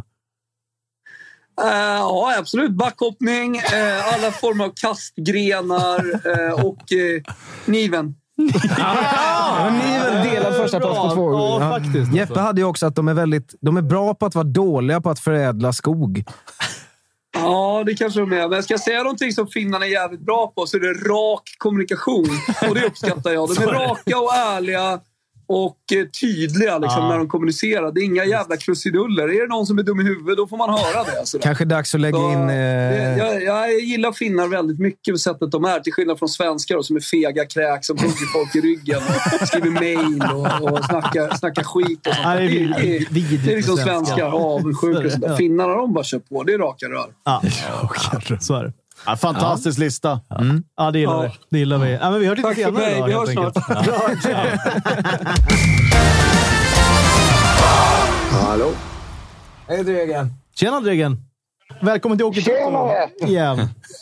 Ja, absolut. Backhoppning, alla former av kastgrenar och niven. Niven delad första plats på 2. Ja, faktiskt. Jeppe hade ju också att de är bra på att vara dåliga på att förädla skog. Ja, det kanske de är. Men jag ska säga någonting som finnarna är jävligt bra på, så är det rak kommunikation. Och det uppskattar jag. De är raka och ärliga och tydliga liksom, när de kommunicerar. Det är inga jävla krusiduller. Är det någon som är dum i huvudet, då får man höra det. Sådär. Kanske dags att lägga in... Jag gillar finnar väldigt mycket på sättet de är. Till skillnad från svenskar som är fega kräk som hugger folk i ryggen och skriver mejl och snackar skit och sånt. Det är liksom svenskar avundsjuka. Finnarna, de bara kör på. Det är raka rör. Ja, så är det. Ja, fantastisk lista. Ja, det gillar vi. Det gillar vi. Ja, men vi hör lite senare idag. Vi hörs snart. Hallå. Hej, Dregen. Tjena, Dregen. Välkommen till Åke Toto igen.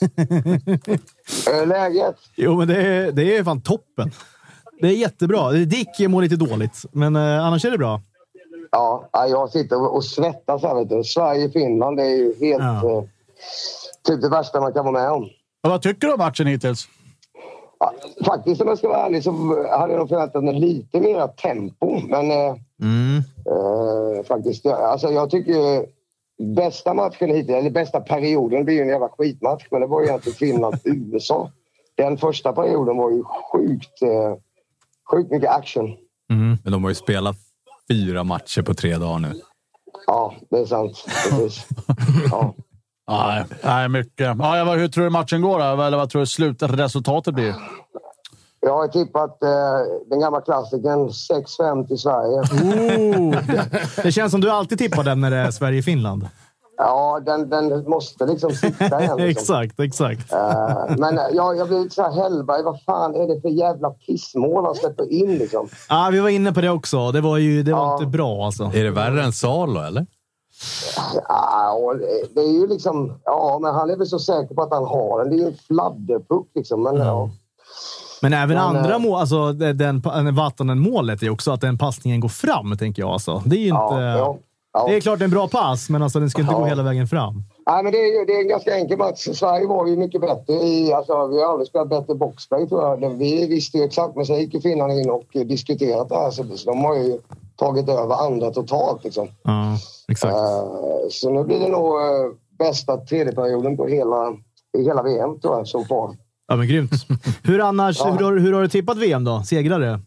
Läget? Jo, men det är fan toppen. Det är jättebra. Dick mår lite dåligt, men annars är det bra. Ja, jag sitter och svettas här, vet du. Sverige-Finland, det är ju helt... typ det värsta man kan vara med om. Och vad tycker du om matchen hittills? Ja, faktiskt, om jag ska vara ärlig, så hade jag nog förväntat mig lite mer tempo. Men faktiskt, alltså jag tycker bästa matchen hittills, eller bästa perioden, det blir ju en jävla skitmatch. Men det var ju egentligen Finland-USA. Den första perioden var ju sjukt mycket action. Men de har ju spelat 4 matcher på 3 dagar nu. Ja, det är sant. Precis. Ja. Nej, mycket. Ja, hur tror du matchen går då? Eller vad tror du slutresultatet blir? Jag har tippat den gamla klassikern 6-5 till Sverige. Det känns som du alltid tippar den när det är Sverige-Finland. Ja, den måste liksom sitta igen. Liksom. Exakt. Men jag blir lite så här, Hellberg, vad fan är det för jävla pissmål han släpper in liksom? Ja, vi var inne på det också. Det var inte bra alltså. Är det värre än Salo, eller? Ja, det är ju liksom... Ja, men han är väl så säker på att han har den. Det är ju en fladderpuck liksom, men ja. Men även andra mål, alltså Vatanen-målet är också att den passningen går fram, tänker jag. Alltså. Det är ju inte... Ja. Det är klart en bra pass, men alltså, den ska inte gå hela vägen fram. Nej, men det är en ganska enkel match. Sverige var ju mycket bättre vi har aldrig spelat bättre boxplay, tror jag. Vi visste ju exakt, men så gick ju Finland in och diskuterat det här. Så de har ju tagit över andra totalt liksom. Ja, exakt. Så nu blir det nog bästa tredjeperioden på hela VM, tror jag, så far. Ja, men grymt. Hur har du tippat VM då? Segrare?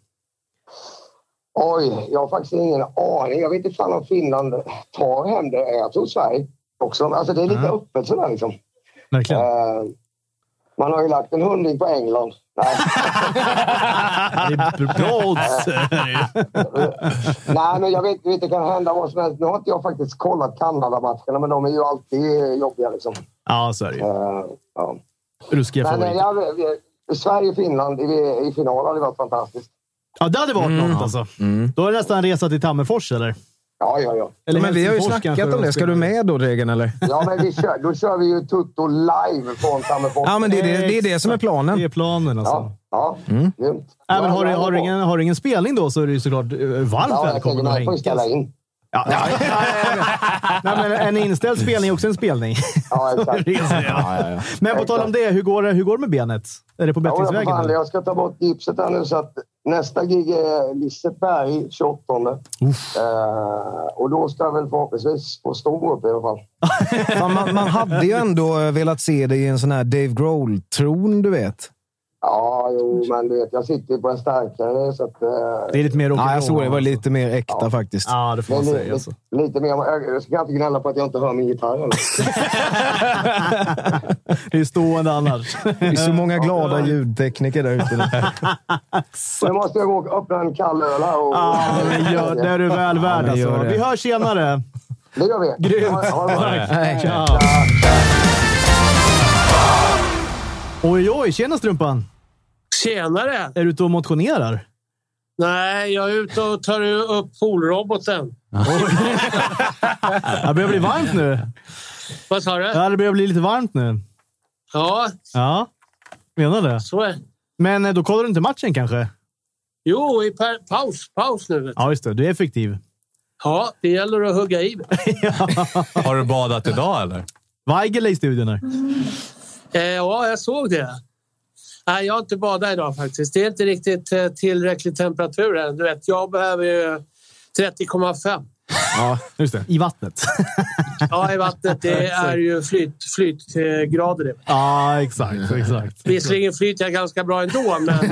Oj, jag har faktiskt ingen aning. Jag vet inte fan om Finland tar hem det. Jag tror Sverige också. Alltså det är lite öppet sådär liksom. Verkligen. Man har ju lagt en 100 på England. Nej. Det är bra odds. Nej, men jag vet inte, det kan hända vad som helst. Nu har inte jag faktiskt kollat Kanada-matcherna, men de är ju alltid jobbiga liksom. Ja, så är det. Ja. Ruskiga favorit. Sverige-Finland i final hade varit fantastiskt. Ja, det hade varit något alltså. Då är det nästan en resa till Tammerfors, eller? Ja. Eller men vi har ju snackat om det. Ska du med då, Regen, eller? Ja, men då kör vi ju Tutto live från Tammerfors. Ja, men det är det som är planen. Det är planen alltså. Ja. Men har du ingen spelning då, så är det ju såklart varmt välkommen att hängas. Ja. Nej, men en inställd spelning är också en spelning. Ja, exakt. Men på tal om det, hur går det med benet? Är det på bättringsvägen? Jag ska ta bort gipset här nu, så att nästa gig är Liseberg 28. Och då ska jag väl förhoppningsvis få stå upp i alla fall. man hade ju ändå velat se dig i en sån här Dave Grohl-tron, du vet. Ja, men du vet, jag sitter på en starkare, så att... Det är lite mer rock'n'roll. Ja, jag såg det var lite mer äkta faktiskt. Ja, det får man säga. Alltså. Lite mer... Jag ska inte gnälla på att jag inte hör min gitarr. Det är stående annars. Det är så många glada ljudtekniker där ute. Nu måste jag gå och öppna en kall öl här. Det är du väl värd alltså. Vi hörs senare. Det gör vi. Grymt. Ciao. Oj, tjena Strumpan. Tjenare. Är du ute och motionerar? Nej, jag är ute och tar upp poolroboten. Det börjar bli varmt nu. Vad sa du? Ja, det börjar bli lite varmt nu. Ja. Menar det? Så är. Men då kollar du inte matchen kanske? Jo, i paus nu. Ja, just det. Du är effektiv. Ja, det gäller att hugga i. Har du badat idag, eller? Weigel i studion här. Ja, jag såg det. Nej, jag har inte badat idag faktiskt. Det är inte riktigt tillräcklig temperatur än. Du vet, jag behöver ju 30,5. Ja, just det. I vattnet. Ja, i vattnet. Det är ju flytgrader. Ja, exakt. Visserligen flyter jag ganska bra ändå, men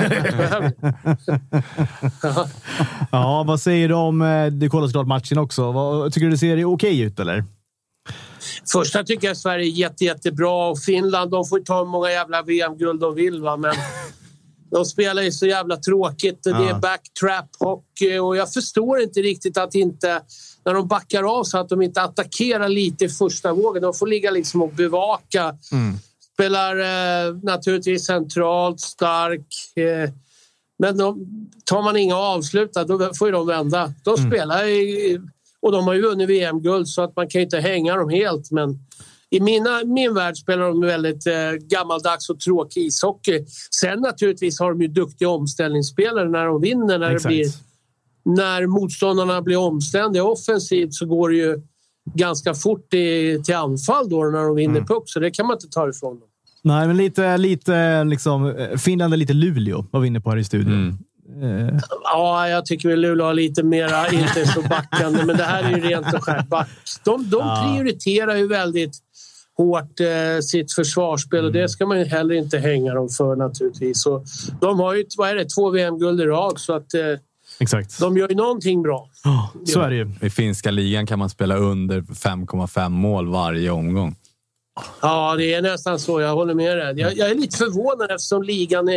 ja, vad säger du om... Du kollar såklart matchen också. Tycker du det ser okej ut, eller? Första tycker jag Sverige är jättebra, och Finland, de får ta hur många jävla VM-guld de vill, va? Men de spelar ju så jävla tråkigt. Det är backtrap hockey, och jag förstår inte riktigt att inte, när de backar av så att de inte attackerar lite i första vågen. De får ligga liksom och bevaka. Spelar naturligtvis centralt, stark, men tar man inga avsluta, då får ju de vända. De spelar och de har ju vunnit VM-guld, så att man kan ju inte hänga dem helt. Men i min värld spelar de väldigt gammaldags och tråkig ishockey. Sen naturligtvis har de ju duktiga omställningsspelare när de vinner. När motståndarna blir omständiga offensivt, så går det ju ganska fort till anfall då när de vinner puck. Så det kan man inte ta ifrån dem. Nej, men lite liksom... Finland är lite Luleå, var vi inne på här i studion. Ja, jag tycker väl Luleå har lite mera, inte så backande, men det här är ju rent och skärt back. De prioriterar ju väldigt hårt sitt försvarsspel, och det ska man ju heller inte hänga dem för naturligtvis. Så de har ju 2 VM-guld i rad, så att exakt. De gör ju någonting bra. Så är det ju. I finska ligan kan man spela under 5,5 mål varje omgång. Ja, det är nästan så. Jag håller med dig. Jag är lite förvånad eftersom ligan är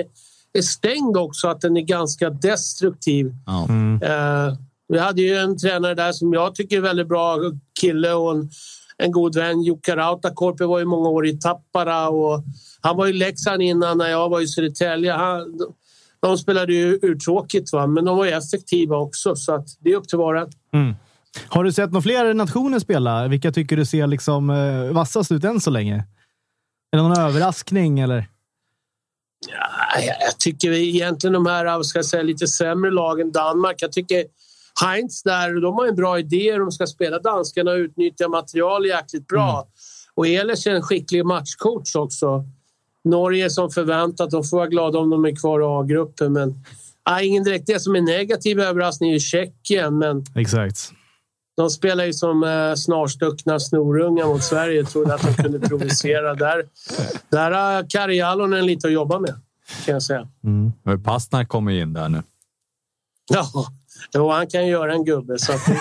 är stängd också, att den är ganska destruktiv. Vi hade ju en tränare där som jag tycker är väldigt bra kille och en god vän, Jukka Rautakorpi, var ju många år i Tappara och han var ju Leksand innan när jag var i Södertälje. De spelade ju uttråkigt, va? Men de var ju effektiva också, så att det är upp till var. Har du sett några fler nationer spela? Vilka tycker du ser liksom vassast ut än så länge? Är det någon överraskning eller? Ja, jag tycker egentligen de här, ska jag säga, lite sämre lagen, Danmark. Jag tycker Heinz där, de har en bra idé. De ska spela danskarna och utnyttja material jäkligt bra. Och Ehlers är en skicklig matchcoach också. Norge som förväntat, de får vara glada om de är kvar i A-gruppen. Men ingen direkt. Det som är negativ överraskning är ju Tjeckien. Men exakt. De spelar ju som snarstuckna snorungar mot Sverige. Jag trodde att de kunde provocera. Där har Kari Jalonen lite att jobba med, kan jag säga. Men Pastnak kommer in där nu. Ja, han kan göra en gubbe. Så att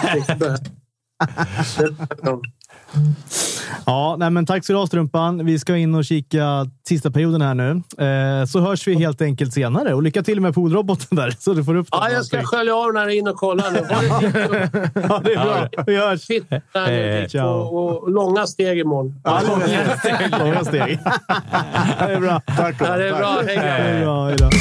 Ja, nej, men tack så du ha, Strumpan. Vi ska in och kika sista perioden här nu. Så hörs vi helt enkelt senare. Och lycka till med poolroboten där, så du får upp den. Ja, jag ska skölja av när jag är in och kolla nu. Ja, det är bra. Vi hörs. Och långa steg imorgon. Ja, långa steg. Det är bra. Tack. Ja, det är bra. Hej då.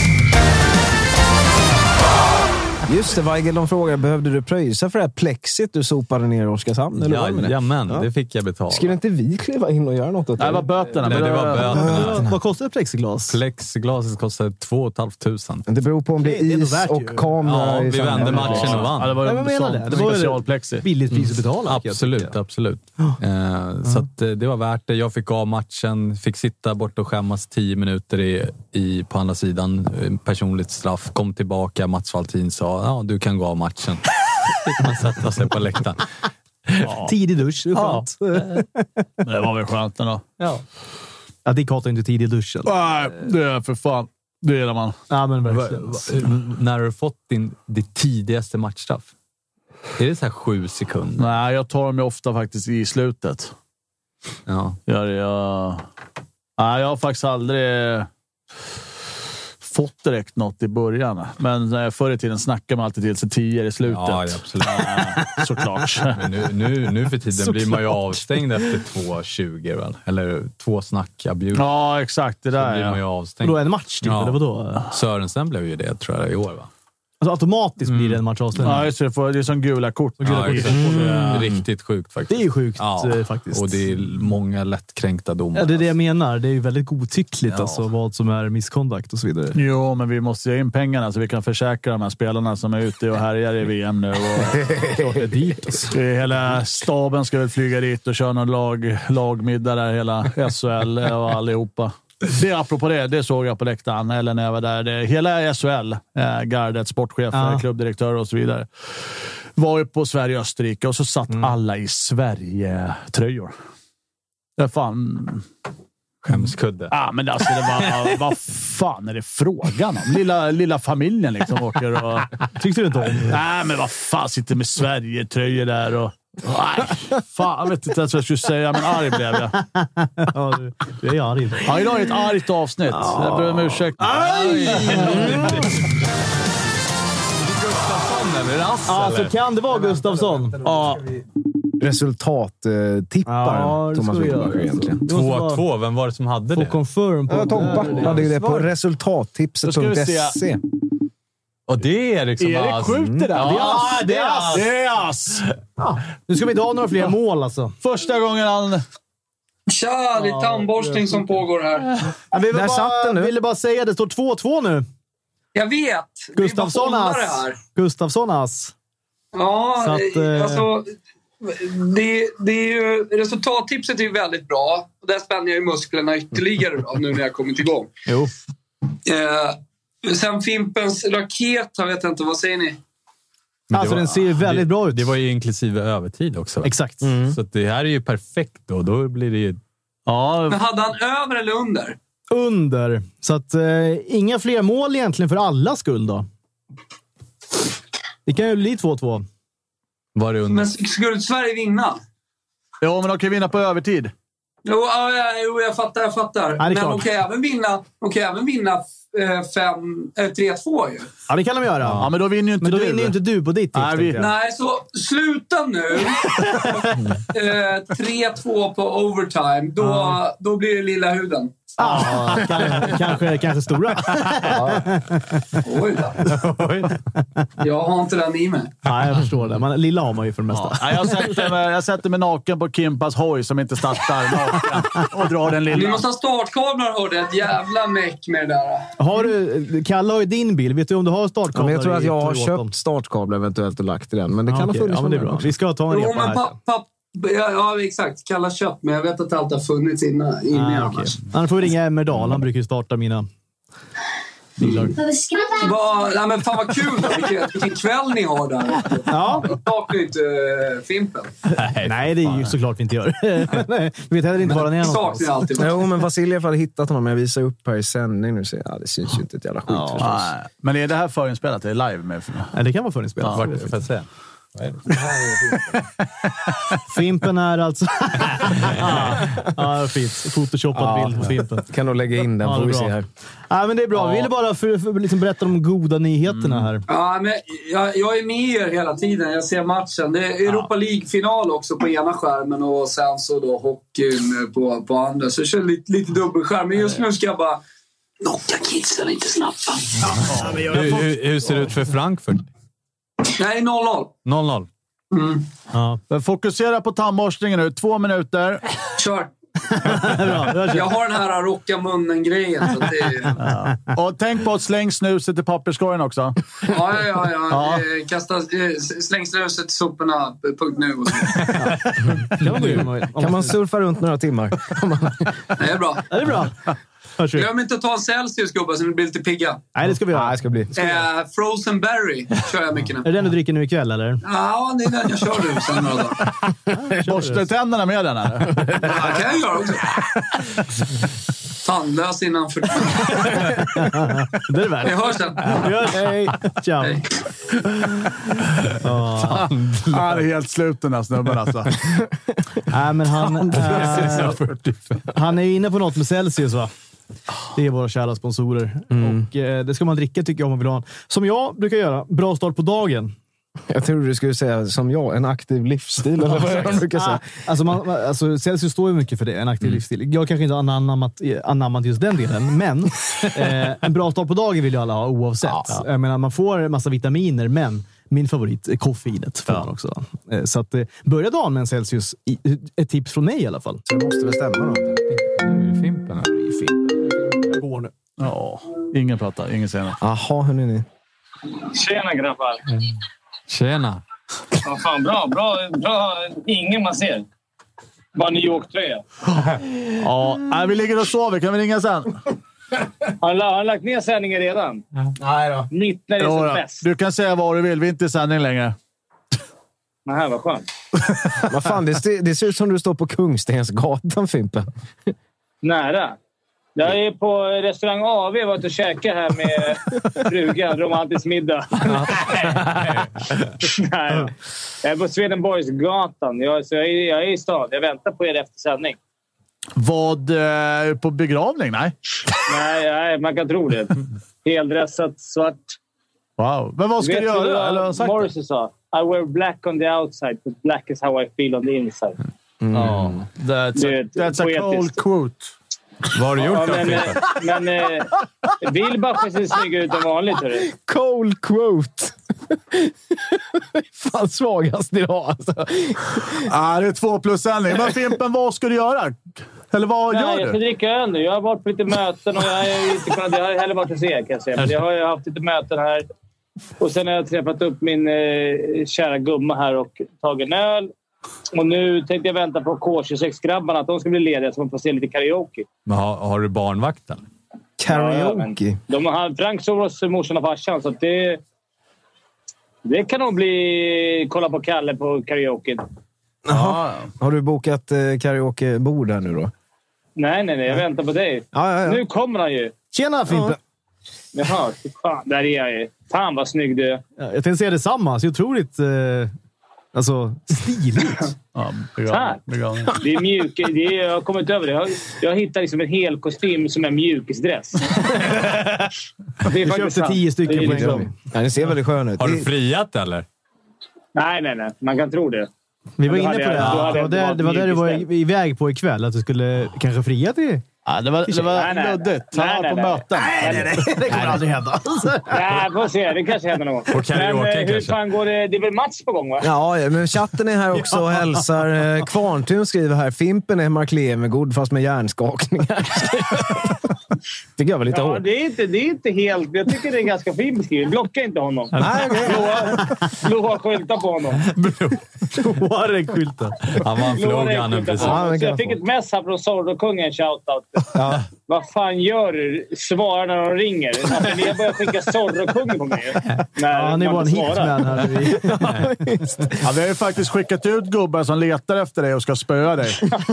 Just det, Weigel, de frågar, behövde du pröjsa för det här plexit du sopade ner i Oskarshamn? Jajamän, det fick jag betala. Skulle inte vi kliva in och göra något åt det? Nej, det var böterna. Nej, det var böterna. Vad kostar plexiglas? Plexiglaset kostar 2 500. Det beror på om det är is och kamera. Ja, vi vände matchen och vann. Ja, det var det var specialplexi. Billigt pris att betala. Absolut. Så att det var värt det. Jag fick av matchen, fick sitta bort och skämmas 10 minuter på andra sidan. Personligt straff. Kom tillbaka, Mats Valtin sa, ja, du kan gå av matchen. Fick man sätta sig på läktaren. Tidig dusch, det är skönt. Men det var väl skönt ändå. Ja, Dick hatar inte tidig duschen. Nej, det är för fan. Det gillar man. Ja, men verkligen. När du fått det tidigaste matchstraff? Är det så här 7 sekunder? Nej, jag tar dem ofta faktiskt i slutet. Ja. Nej, jag har faktiskt aldrig fått direkt något i början. Men förr i tiden snackar man alltid till sig 10 i slutet. Ja, absolut. Såklart. Men nu för tiden blir man ju avstängd efter 2:20 väl? Eller 2 snackabjud. Ja, exakt. Det där blir man ju avstängd. Och då är en match typ, eller vadå? Sörensen blev ju det, tror jag, i år, va? Alltså automatiskt blir det en match avstängd. Ja, just det. Det är som gula kort. Riktigt sjukt faktiskt. Det är ju sjukt faktiskt. Och det är många lättkränkta domar. Ja, det är det jag menar. Det är ju väldigt godtyckligt alltså, vad som är misconduct och så vidare. Jo, men vi måste ge in pengarna så vi kan försäkra de här spelarna som är ute och härjar i VM nu. Och dit. Alltså. Hela staben ska väl flyga dit och köra någon lagmiddag där, hela SHL och allihopa. Det, apropå det såg jag på läktaren eller när jag var där. Hela SHL, gardet, sportchef, klubbdirektör och så vidare, var ju på Sverige och Österrike och så satt alla i Sverige-tröjor. Det fan... Skämskudde. Men alltså det var... vad fan är det frågan om? Lilla familjen liksom åker och... Tyckte du inte om det? Nej, men vad fan, sitter med Sverige-tröjor där och... Nej, fan, jag vet inte ens vad jag skulle säga, men arg blev jag. Ja, du är arg. Ja, idag är ett argt avsnitt. Jag ber om ursäkt. Gustafsson eller Rass? Alltså, kan det vara Gustafsson? Ja. Resultattipparen Thomas Wittmacher egentligen. 2-2, vem var det som hade det? Confirm på Tompa hade ju det på resultattipset.se. Och det är liksom... Erik skjuter där. Det är ass. Nu ska vi inte ha några fler mål alltså. Första gången han... Tja, det är tandborstning som pågår här. Där satt den nu. Ville bara säga, det står 2-2 nu. Jag vet. Gustafsson ass. Ja, så att, alltså... Det är ju, resultattipset är ju väldigt bra. Och där spänner jag ju musklerna ytterligare då, nu när jag kommit igång. Jo. Sen Fimpens raket, jag vet inte, vad säger ni? Alltså den ser ju väldigt bra ut. Det var ju inklusive övertid också. Exakt. Så att det här är ju perfekt då blir det ju... Ja. Men hade han över eller under? Under. Så att inga fler mål egentligen för alla skull då. Det kan ju bli 2-2. Var det under? Men skulle Sverige vinna? Ja, men de kan vinna på övertid. Jo, jag fattar. Ja, men de kan även vinna 3-2 ju. Ja, det kan de göra. Ja, men då vinner ju inte du på ditt tips. Nej, så sluta nu. 3-2 på overtime. Då blir det lilla huden. Kanske stora. Oj då. Jag har inte den i mig. Nej, jag förstår det. Lilla har man ju för det mesta. Jag sätter mig naken på Kimpas hoj som inte startar naken och drar den lilla. Vi måste ha startkablar, hörde. Ett jävla meck med det där. Har du, Kalle har ju din bil. Vet du om du har startkablar? Men jag tror att jag har köpt startkablar eventuellt och lagt i den. Men det kan ha funnits. Ja, det är bra. Vi ska ta en repa här. Ja, exakt. Kalla kött, men jag vet att allt har funnits inne annars. Han får ringa Emmerdal. Han brukar ju starta mina bilar. Men fan vad kul då. Vilken kväll ni har där. Ja. Saknar ju inte Fimpen. Nej, det är ju såklart vi inte gör. Vi vet heller inte var han är någonstans. Saknar alltid. Jo, men Vasiljev hade hittat honom. Jag visar upp här i sändning nu. Det syns ju inte ett jävla skit förstås. Men är det här förinspelat? Det är live med? Nej, det kan vara förinspelat. Vart det för att säga? Fimpen är alltså... fint. Photoshoppad bild på Fimpen. Kan du lägga in den, får vi se här. Ja, men det är bra. Vi ville bara liksom berätta de goda nyheterna här. Ja, men jag är med er hela tiden. Jag ser matchen. Det är Europa League-final också på ena skärmen och sen så då hockeyn på andra. Så jag kör lite dubbelskärm. Men just nu ska jag bara knocka kidsen lite snabbt. Hur ser det ut för Frankfurt? Nej, 0-0. 0-0. Ja. Fokusera på tandborstningen nu. 2 minuter. Kör. Jag har den här rocka munnen-grejen. Så det... Och tänk på att släng snuset i papperskorgen också. Ja. Släng snuset i soporna. .nu och så. Kan man surfa runt några timmar? Det är bra. Det är bra. Glöm inte att ta en Celsius, gubbar, så det blir lite pigga. Nej, det ska vi göra. Det ska bli. Frozen Berry kör jag mycket nu. Är det den du dricker nu ikväll, eller? Ja, det är den jag kör nu sen några dagar. Borstar tänderna med den här? Ja, det kan jag göra också. Tandlös innan 40. Det är väl. Vi hörs sen. Hej. Ciao. Hej. Det är helt slut den här snubben alltså. Nej, men han är inne på något med Celsius, va? Det är våra kära sponsorer. Och det ska man dricka, tycker jag, om man vill ha en. Som jag brukar göra. Bra start på dagen. Jag tror du skulle säga som jag, en aktiv livsstil. Eller vad jag brukar säga. Alltså Celsius står ju mycket för det, en aktiv livsstil. Jag kanske inte har anammat just den delen, men en bra start på dagen vill ju alla ha oavsett. Jag menar, man får en massa vitaminer, men min favorit är koffeinet får man också. Så att börja dagen med en Celsius, ett tips från mig i alla fall. Så det måste väl stämma då? Fimpen här. Jag går nu. Ja, ingen pratar, ingen säger något. Jaha, hörni ni. Tjena grabbar. Tjena. Ja, fan, bra. Ingen man ser. Bara New York-tröja. Ja, vi ligger och sover. Kan vi ringa sen? Har han lagt ner sändningen redan? Nej då. Mitt när det är som bäst. Du kan säga vad du vill. Vi är inte i sändning längre. Nej, vad skönt. Vad fan, det ser ut som du står på Kungstensgatan, Fimpen. Nära. Jag är på restaurang AV. Jag var ute och käkade här med frugan. Romantisk middag. Nej. Jag är på Swedenborgsgatan. Jag är i stan. Jag väntar på er efter sändning. Vad? På begravning? Nej, man kan tro det. Heldressat, svart. Wow. Men vad ska du göra? Eller Morrissey sa, I wear black on the outside, but black is how I feel on the inside. That's a cold quote. Vad har du gjort då? Men Wilbach ser snyggare ut än vanligt. Hörru. Cold quote. Fan svagast idag alltså. Det är 2+sändning. Men Fimpen, vad ska du göra? Eller vad gör du? Jag ska dricka öl nu. Jag har varit på lite möten och jag har heller varit hos er, kan jag säga. Men jag har haft lite möten här. Och sen har jag träffat upp min kära gumma här och tagit en öl. Och nu tänkte jag vänta på K26-grabbarna att de ska bli lediga så man får se lite karaoke. Men har du barnvakten? Karaoke? Frank sover hos morsan och farsan, så att det kan nog bli kolla på Kalle på karaoke. Jaha. Har du bokat karaokebord här nu då? Nej, jag väntar på dig. Ja. Nu kommer han ju. Tjena, Fimpen. Jaha, fan, där är jag ju. Fan vad snygg du är. Jag tänkte säga detsamma, så otroligt Alltså, stiligt. Ja, det är mjuk. Jag har kommit över det. Jag hittar liksom en hel kostym som är mjukisdress. Du köpte 10 stycken på en gång. Ja, det ser väldigt skön ut. Har du friat eller? Nej. Man kan tro det. Vi var inne på det. Det var där du var iväg på ikväll. Att du skulle kanske fria till... Ja, det var luddigt. Han var på möten. Nej. Det kommer aldrig hända. Nej, får se. Det kanske händer någon. Men hur fan går det? Det är väl match på gång, va? Ja, men chatten är här också och hälsar. Kvarntun skriver här. Fimpen är Mark Levengood fast med hjärnskakningar. Tycker jag var lite hårt. Det är inte helt... Jag tycker det är ganska fint beskrivet. Blocka inte honom. Nej, Blåa skyltar på honom. Blåa skyltar. Han var en flogan precis. Jag fick ett mess här från Sordo-kungen, shoutout. Ja. Vad fan gör du? Svara när de ringer. Alltså, ni har börjat skicka Sordo-kungen på mig. Han är bara en hitman här. Vi har ju faktiskt skickat ut gubbar som letar efter dig och ska spöa dig.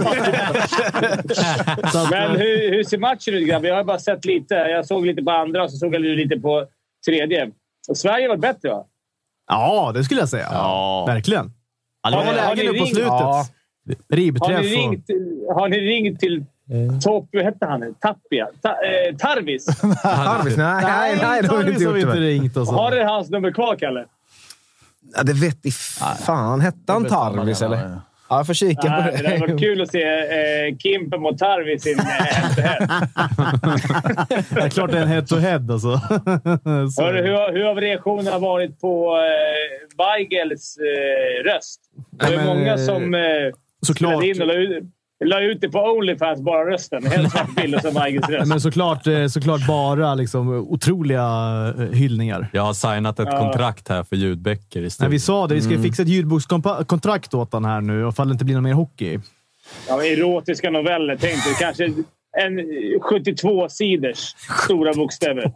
Men hur ser matchen ut, grabbar? Jag har bara sett lite. Jag såg lite på andra och så såg jag lite på tredje. Och Sverige var bättre, va? Ja, det skulle jag säga. Ja. Verkligen. Det var lägen upp på slutet. Ja. Ribbträff. Har ni ringt till Topp, hur hette han? Tapia? Tarvis? Tarvis? Nej, det har vi inte ringt. Har du hans nummer kvar, Kalle? Ja, det vet i fan. Hette han Tarvis, eller? Ja, jag får kika på det. Det var kul att se Kimpen mot Tarvis i en head-to-head. Det är klart det är en head-to-head, alltså. Hur har reaktionerna varit på Weigels röst? Det är många som spelade in och la ut det på OnlyFans, bara rösten. Helt svart bild och så Weigels röst. Men såklart bara liksom otroliga hyllningar. Jag har signat ett kontrakt här för ljudböcker i studion. Nej, vi sa det. Vi ska fixa ett ljudbokskontrakt åt den här nu. Och fall det inte blir någon mer hockey. Ja, erotiska noveller. Tänkte kanske en 72-siders stora bokstäver.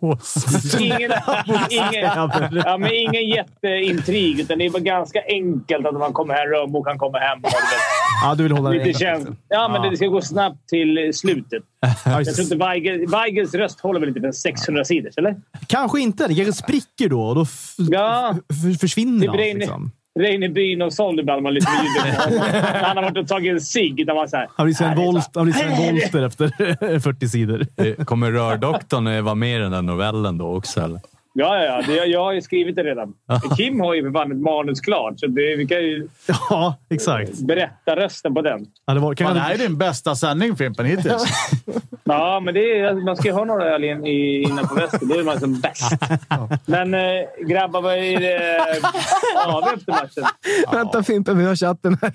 Ingen jätteintrig, utan det är bara ganska enkelt att man kommer här, Rönnbo kan komma hem. Ja, du vill hålla det. Men det ska gå snabbt till slutet. Jag tror inte Weigels röst håller väl inte för 600 sidor, eller? Kanske inte. Det kanske spricker då och då försvinner han. Liksom. Reine Bryn och Sol ibland man lyssnar ljudet. Han har varit och tagit en cigg. Han blir Sven Wollster efter 40 sidor. Kommer Rördoktorn vara med i den där novellen då också, eller? Ja. Jag har ju skrivit det redan. Kim har ju ett manus klart. Så vi kan ju berätta rösten på den. Ja, det här är din bästa sändning, Fimpen, hittills. Ja, men man ska ju ha några öl innan på väster. Då är man som bäst. Men grabbar, vad är det efter matchen? Vänta, Fimpen, vi har chatten här.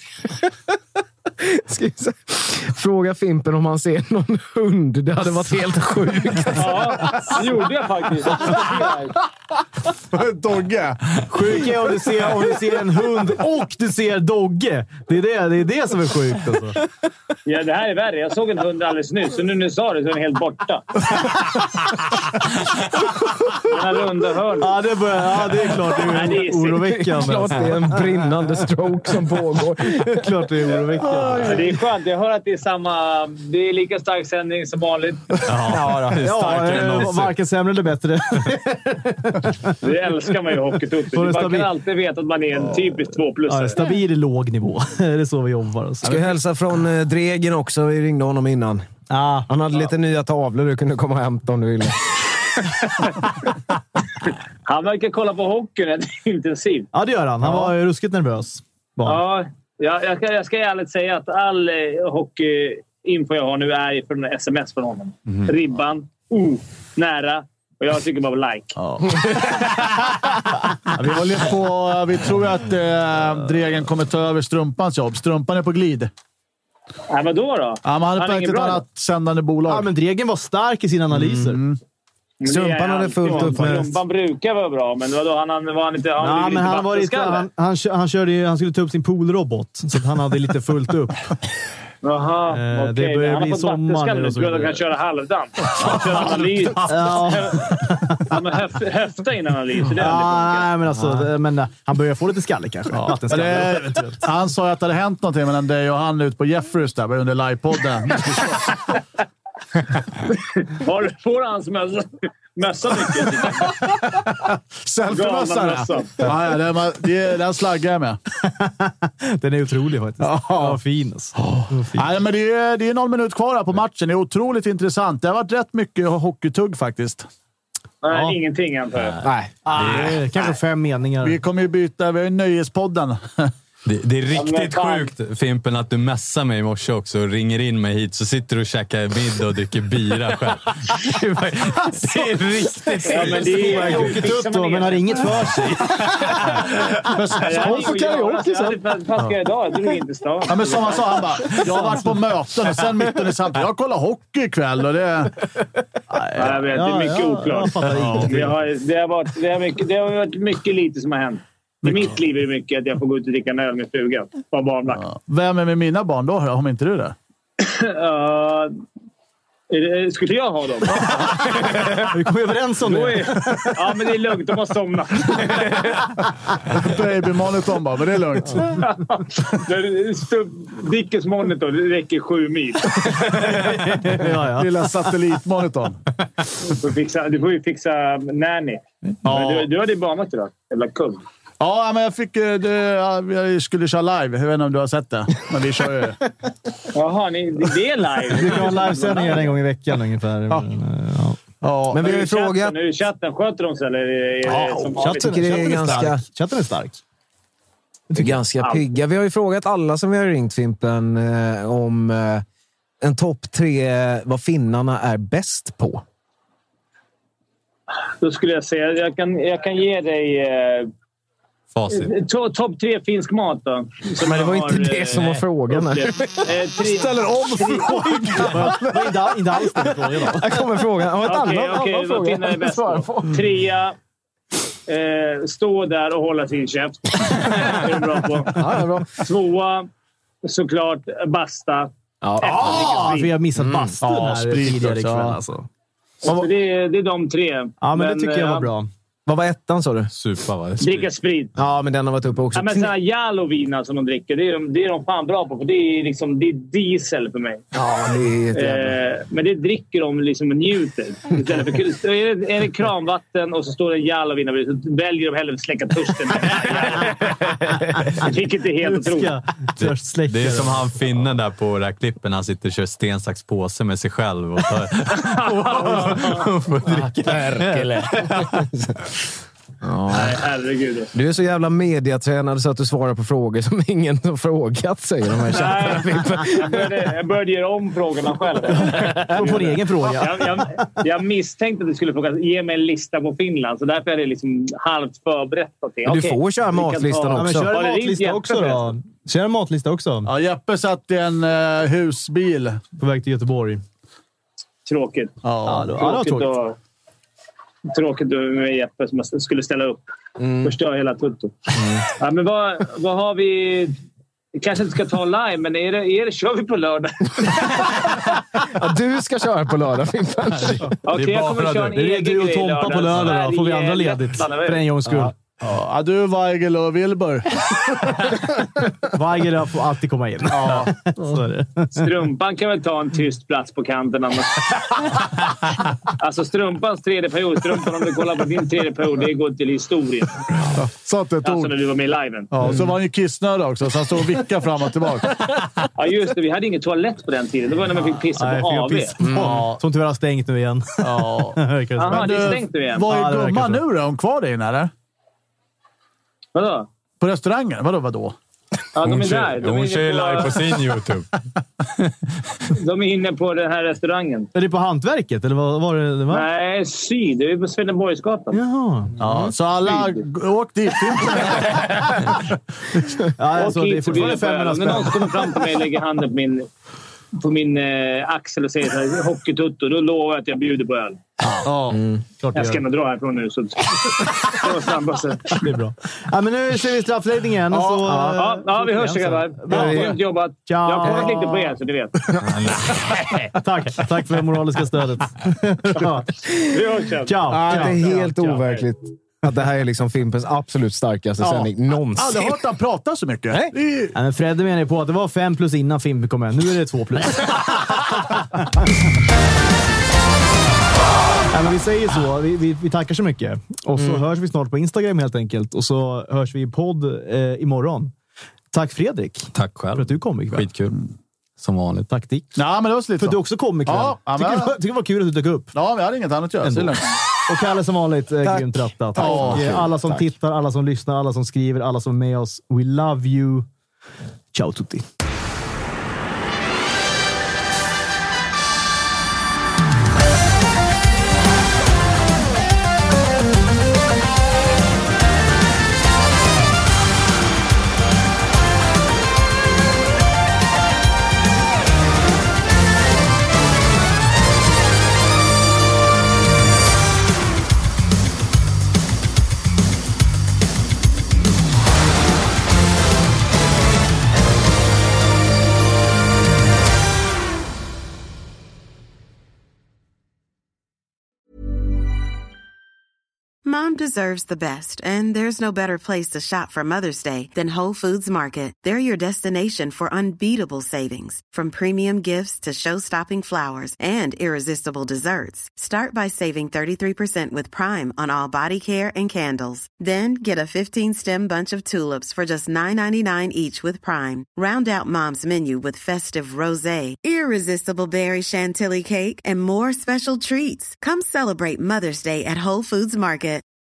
Fråga Fimpen om han ser någon hund. Det hade varit helt sjukt. Ja, det gjorde jag faktiskt. Dogge. Sjukt är om du ser en hund och du ser Dogge. Det är det som är sjukt, alltså. Ja, det här är värre. Jag såg en hund alldeles nyss. Så nu när du sa det så är den helt borta. Den här runda hörn. Ja, det är klart det är oroväckande. Klart det är en brinnande stroke som pågår. Klart det är oroväckande. Det är skönt. Jag hör att det är det är lika stark sändning som vanligt. Varken sämre eller bättre. Det älskar man ju hockeytuppen. Man kan alltid veta att man är en typisk 2+. Ja, stabil låg nivå. Det är så vi jobbar. Alltså. Ska jag hälsa från Dregen också. Vi ringde honom innan. Han hade lite nya tavlor. Du kunde komma och hämta om du ville. Han verkar kolla på hockeyn intensivt. Ja, det gör han. Han var ruskigt nervös. Ja, jag ska ärligt säga att all hockeyinfo jag har nu är från sms från honom. Ribban, nära. Och jag tycker bara like. Ja. Vi håller på. Vi tror att Dregen kommer ta över Strumpans jobb. Strumpan är på glid. Ja, men då? Ja, han hade faktiskt ett annat sändande bolag. Ja, men Dregen var stark i sina analyser. Strumpan hade fullt upp med... Strumpan brukar vara bra, men då han inte... Han skulle ta upp sin poolrobot, så att han hade lite fullt upp. Jaha, okej. Det börjar bli sommar. Jag tror att de kan köra halvdant. Köra analys. Men höfta in analys. Nej, men alltså... han börjar få lite skalle kanske. Han sa att det hade hänt någonting mellan dig och han ut på Jeffreys där under livepodden. Får han som Mössa mycket. Selfie-mössa. Ja, den slaggar jag med. Den är otrolig faktiskt. Ja, fin alltså. Nej, men det är 0 minut kvar här på matchen. Det är otroligt intressant. Det har varit rätt mycket hockeytugg faktiskt. Nej, ingenting antar jag. Nej. Kanske 5 meningar. Vi kommer ju byta, vi har ju nöjespodden. Det är riktigt sjukt, Fimpen, att du mässar mig i morse också och ringer in mig hit, så sitter du och käkar middag och dricker bira själv. Det är riktigt sjukt. Men har inget för sig. Men skål på karaoke sen. Vad ska jag idag? Jag drog inte stan. Ja, men som han sa, han bara, jag har varit på möten och sen mitten i samtidigt. Jag kollar hockey ikväll och det... Jag vet, det är mycket oklart. Det har varit mycket lite som har hänt. I mitt liv är det mycket att jag får gå ut och dricka en öl med frugan. På barnvakt. Vem är med mina barn då? Har inte du det? Skulle jag ha dem? Vi kom överens om det. Ja, men det är lugnt. De har somnat. Baby-monitor bara, men det är lugnt. Dickens monitor, det räcker 7 mil. Ja. Lilla satellitmonitorn. Du får ju fixa nanny. Ja. Du hade barnvakt idag. Jävla kung. Ja, men jag skulle köra live. Jag vet inte om du har sett det. Men vi kör ju. Jaha, det är live. Du kan ha livesändningar en gång i veckan ungefär. Ja. Men vi har ju frågat... Nu chatten, sköter de sig eller? Chatten är stark. Ganska pigga. Vi har ju frågat alla som vi har ringt, Fimpen, om en topp 3 vad finnarna är bäst på. Då skulle jag säga, jag kan ge dig topp 3 finsk mat då. Men det var inte det som var frågan. Ställer om frågan. Inte alls den frågan då. Jag kommer frågan. Okej, vad finnar är bäst på? 3. Stå där och hålla sin käft. Det är bra på. Ja, bra. 2. Såklart basta. Vi har missat bastun här tidigare ikväll alltså. Så det är de 3. Ja, men det tycker jag var bra. Vad var ettan, sa du? Supa, var det? Dricka sprit. Ja, men den har varit uppe också. Ja, men sådana jalovina som de dricker, det är de fan bra på. För det är diesel för mig. Ja, det är men det dricker de liksom och njuter. Är det kranvatten och så står det en jalovina, så väljer de hellre att släcka törsten. Vilket är helt otroligt. Det är som han finnen där på det här klippen. Han sitter och kör stensax påse med sig själv och får dricka. Nej, herregud. Du är så jävla mediatränad så att du svarar på frågor som ingen har frågat, säger de här chatten. Jag började göra om frågorna själv. På din egen fråga. Jag misstänkte att du skulle fråga, ge mig en lista på Finland, så därför är det liksom halvt förberett. Du får köra matlistan också. Kör en matlista också då. Kör en matlista också. Ja, Jeppe satt i en husbil på väg till Göteborg. Tråkigt. Tråkigt med Jeppe som skulle ställa upp. Förstör hela tutto. Ja, men vad har vi... Vi kanske inte ska ta live, men kör vi på lördag? Ja, du ska köra på lördag, Fimpen. Okej, jag kommer köra en egen grej. Du och Tompa på lördag, då får vi andra ledigt. För en gångs skull. Ja, du, Weigel och Wilbur. Weigel får alltid komma in. Ja. Så är det. Strumpan kan väl ta en tyst plats på kanten. Alltså strumpans 3:e period. Strumpan, om du kollar på din 3:e period, det går till historien. Alltså när du var med i liven. Ja, så var han ju kissnödig också, så han stod och vickade fram och tillbaka. Ja, just det. Vi hade ingen toalett på den tiden. Det var när man fick pissa på AV. Som tyvärr har stängt nu igen. Ja. Aha, det är stängt nu igen. Vad är gumman nu då? Är hon kvar där inne, eller? Vadå? På restaurangen? Vadå? Ja, de är där. Hon kör live på sin YouTube. De är inne på den här restauranger. Är det på Hantverket? Eller vad var det? Nej, Syd. Det är på Swedenborgsgatan. Jaha. Ja, så alla åk dit. Ja, alltså, det är fortfarande 500 spänn. När någon kommer fram till mig och lägger handen på min axel och säger så här, hockeytutto, då lovar jag att jag bjuder på öl. Jag ska nog dra härifrån nu. Så. Det är bra. Ja, men nu ser vi straffläggningen. Ja, vi hörs grabbar. Bra jobbat. Ciao. Jag har kollat lite på er, så ni vet. Tack för det moraliska stödet. Vi hörs sen. Ciao. Det är helt overkligt att det här är liksom Fimpens absolut starkaste sändning någonsin. Jag har aldrig hört han prata så mycket. Nej, men Fredde menar på att det var 5+ innan Fimpen kom med. Nu är det 2+. Ja, men vi säger så. Vi tackar så mycket. Och så hörs vi snart på Instagram helt enkelt. Och så hörs vi i podd imorgon. Tack Fredrik. Tack själv. För att du kom ikväll. Skitkul. Som vanligt. Tack Dick. Ja, men det var så lite för att du också kom ikväll. Ja, tycker det var kul att du dök upp. Ja, vi hade inget annat att göra. Och Kalle som vanligt, grymt rätta. Tack. Alla som tittar, alla som lyssnar, alla som skriver, alla som är med oss. We love you. Ciao tutti. Mom deserves the best, and there's no better place to shop for Mother's Day than Whole Foods Market. They're your destination for unbeatable savings, from premium gifts to show-stopping flowers and irresistible desserts. Start by saving 33% with Prime on all body care and candles. Then get a 15-stem bunch of tulips for just $9.99 each with Prime. Round out Mom's menu with festive rosé, irresistible berry chantilly cake, and more special treats. Come celebrate Mother's Day at Whole Foods Market.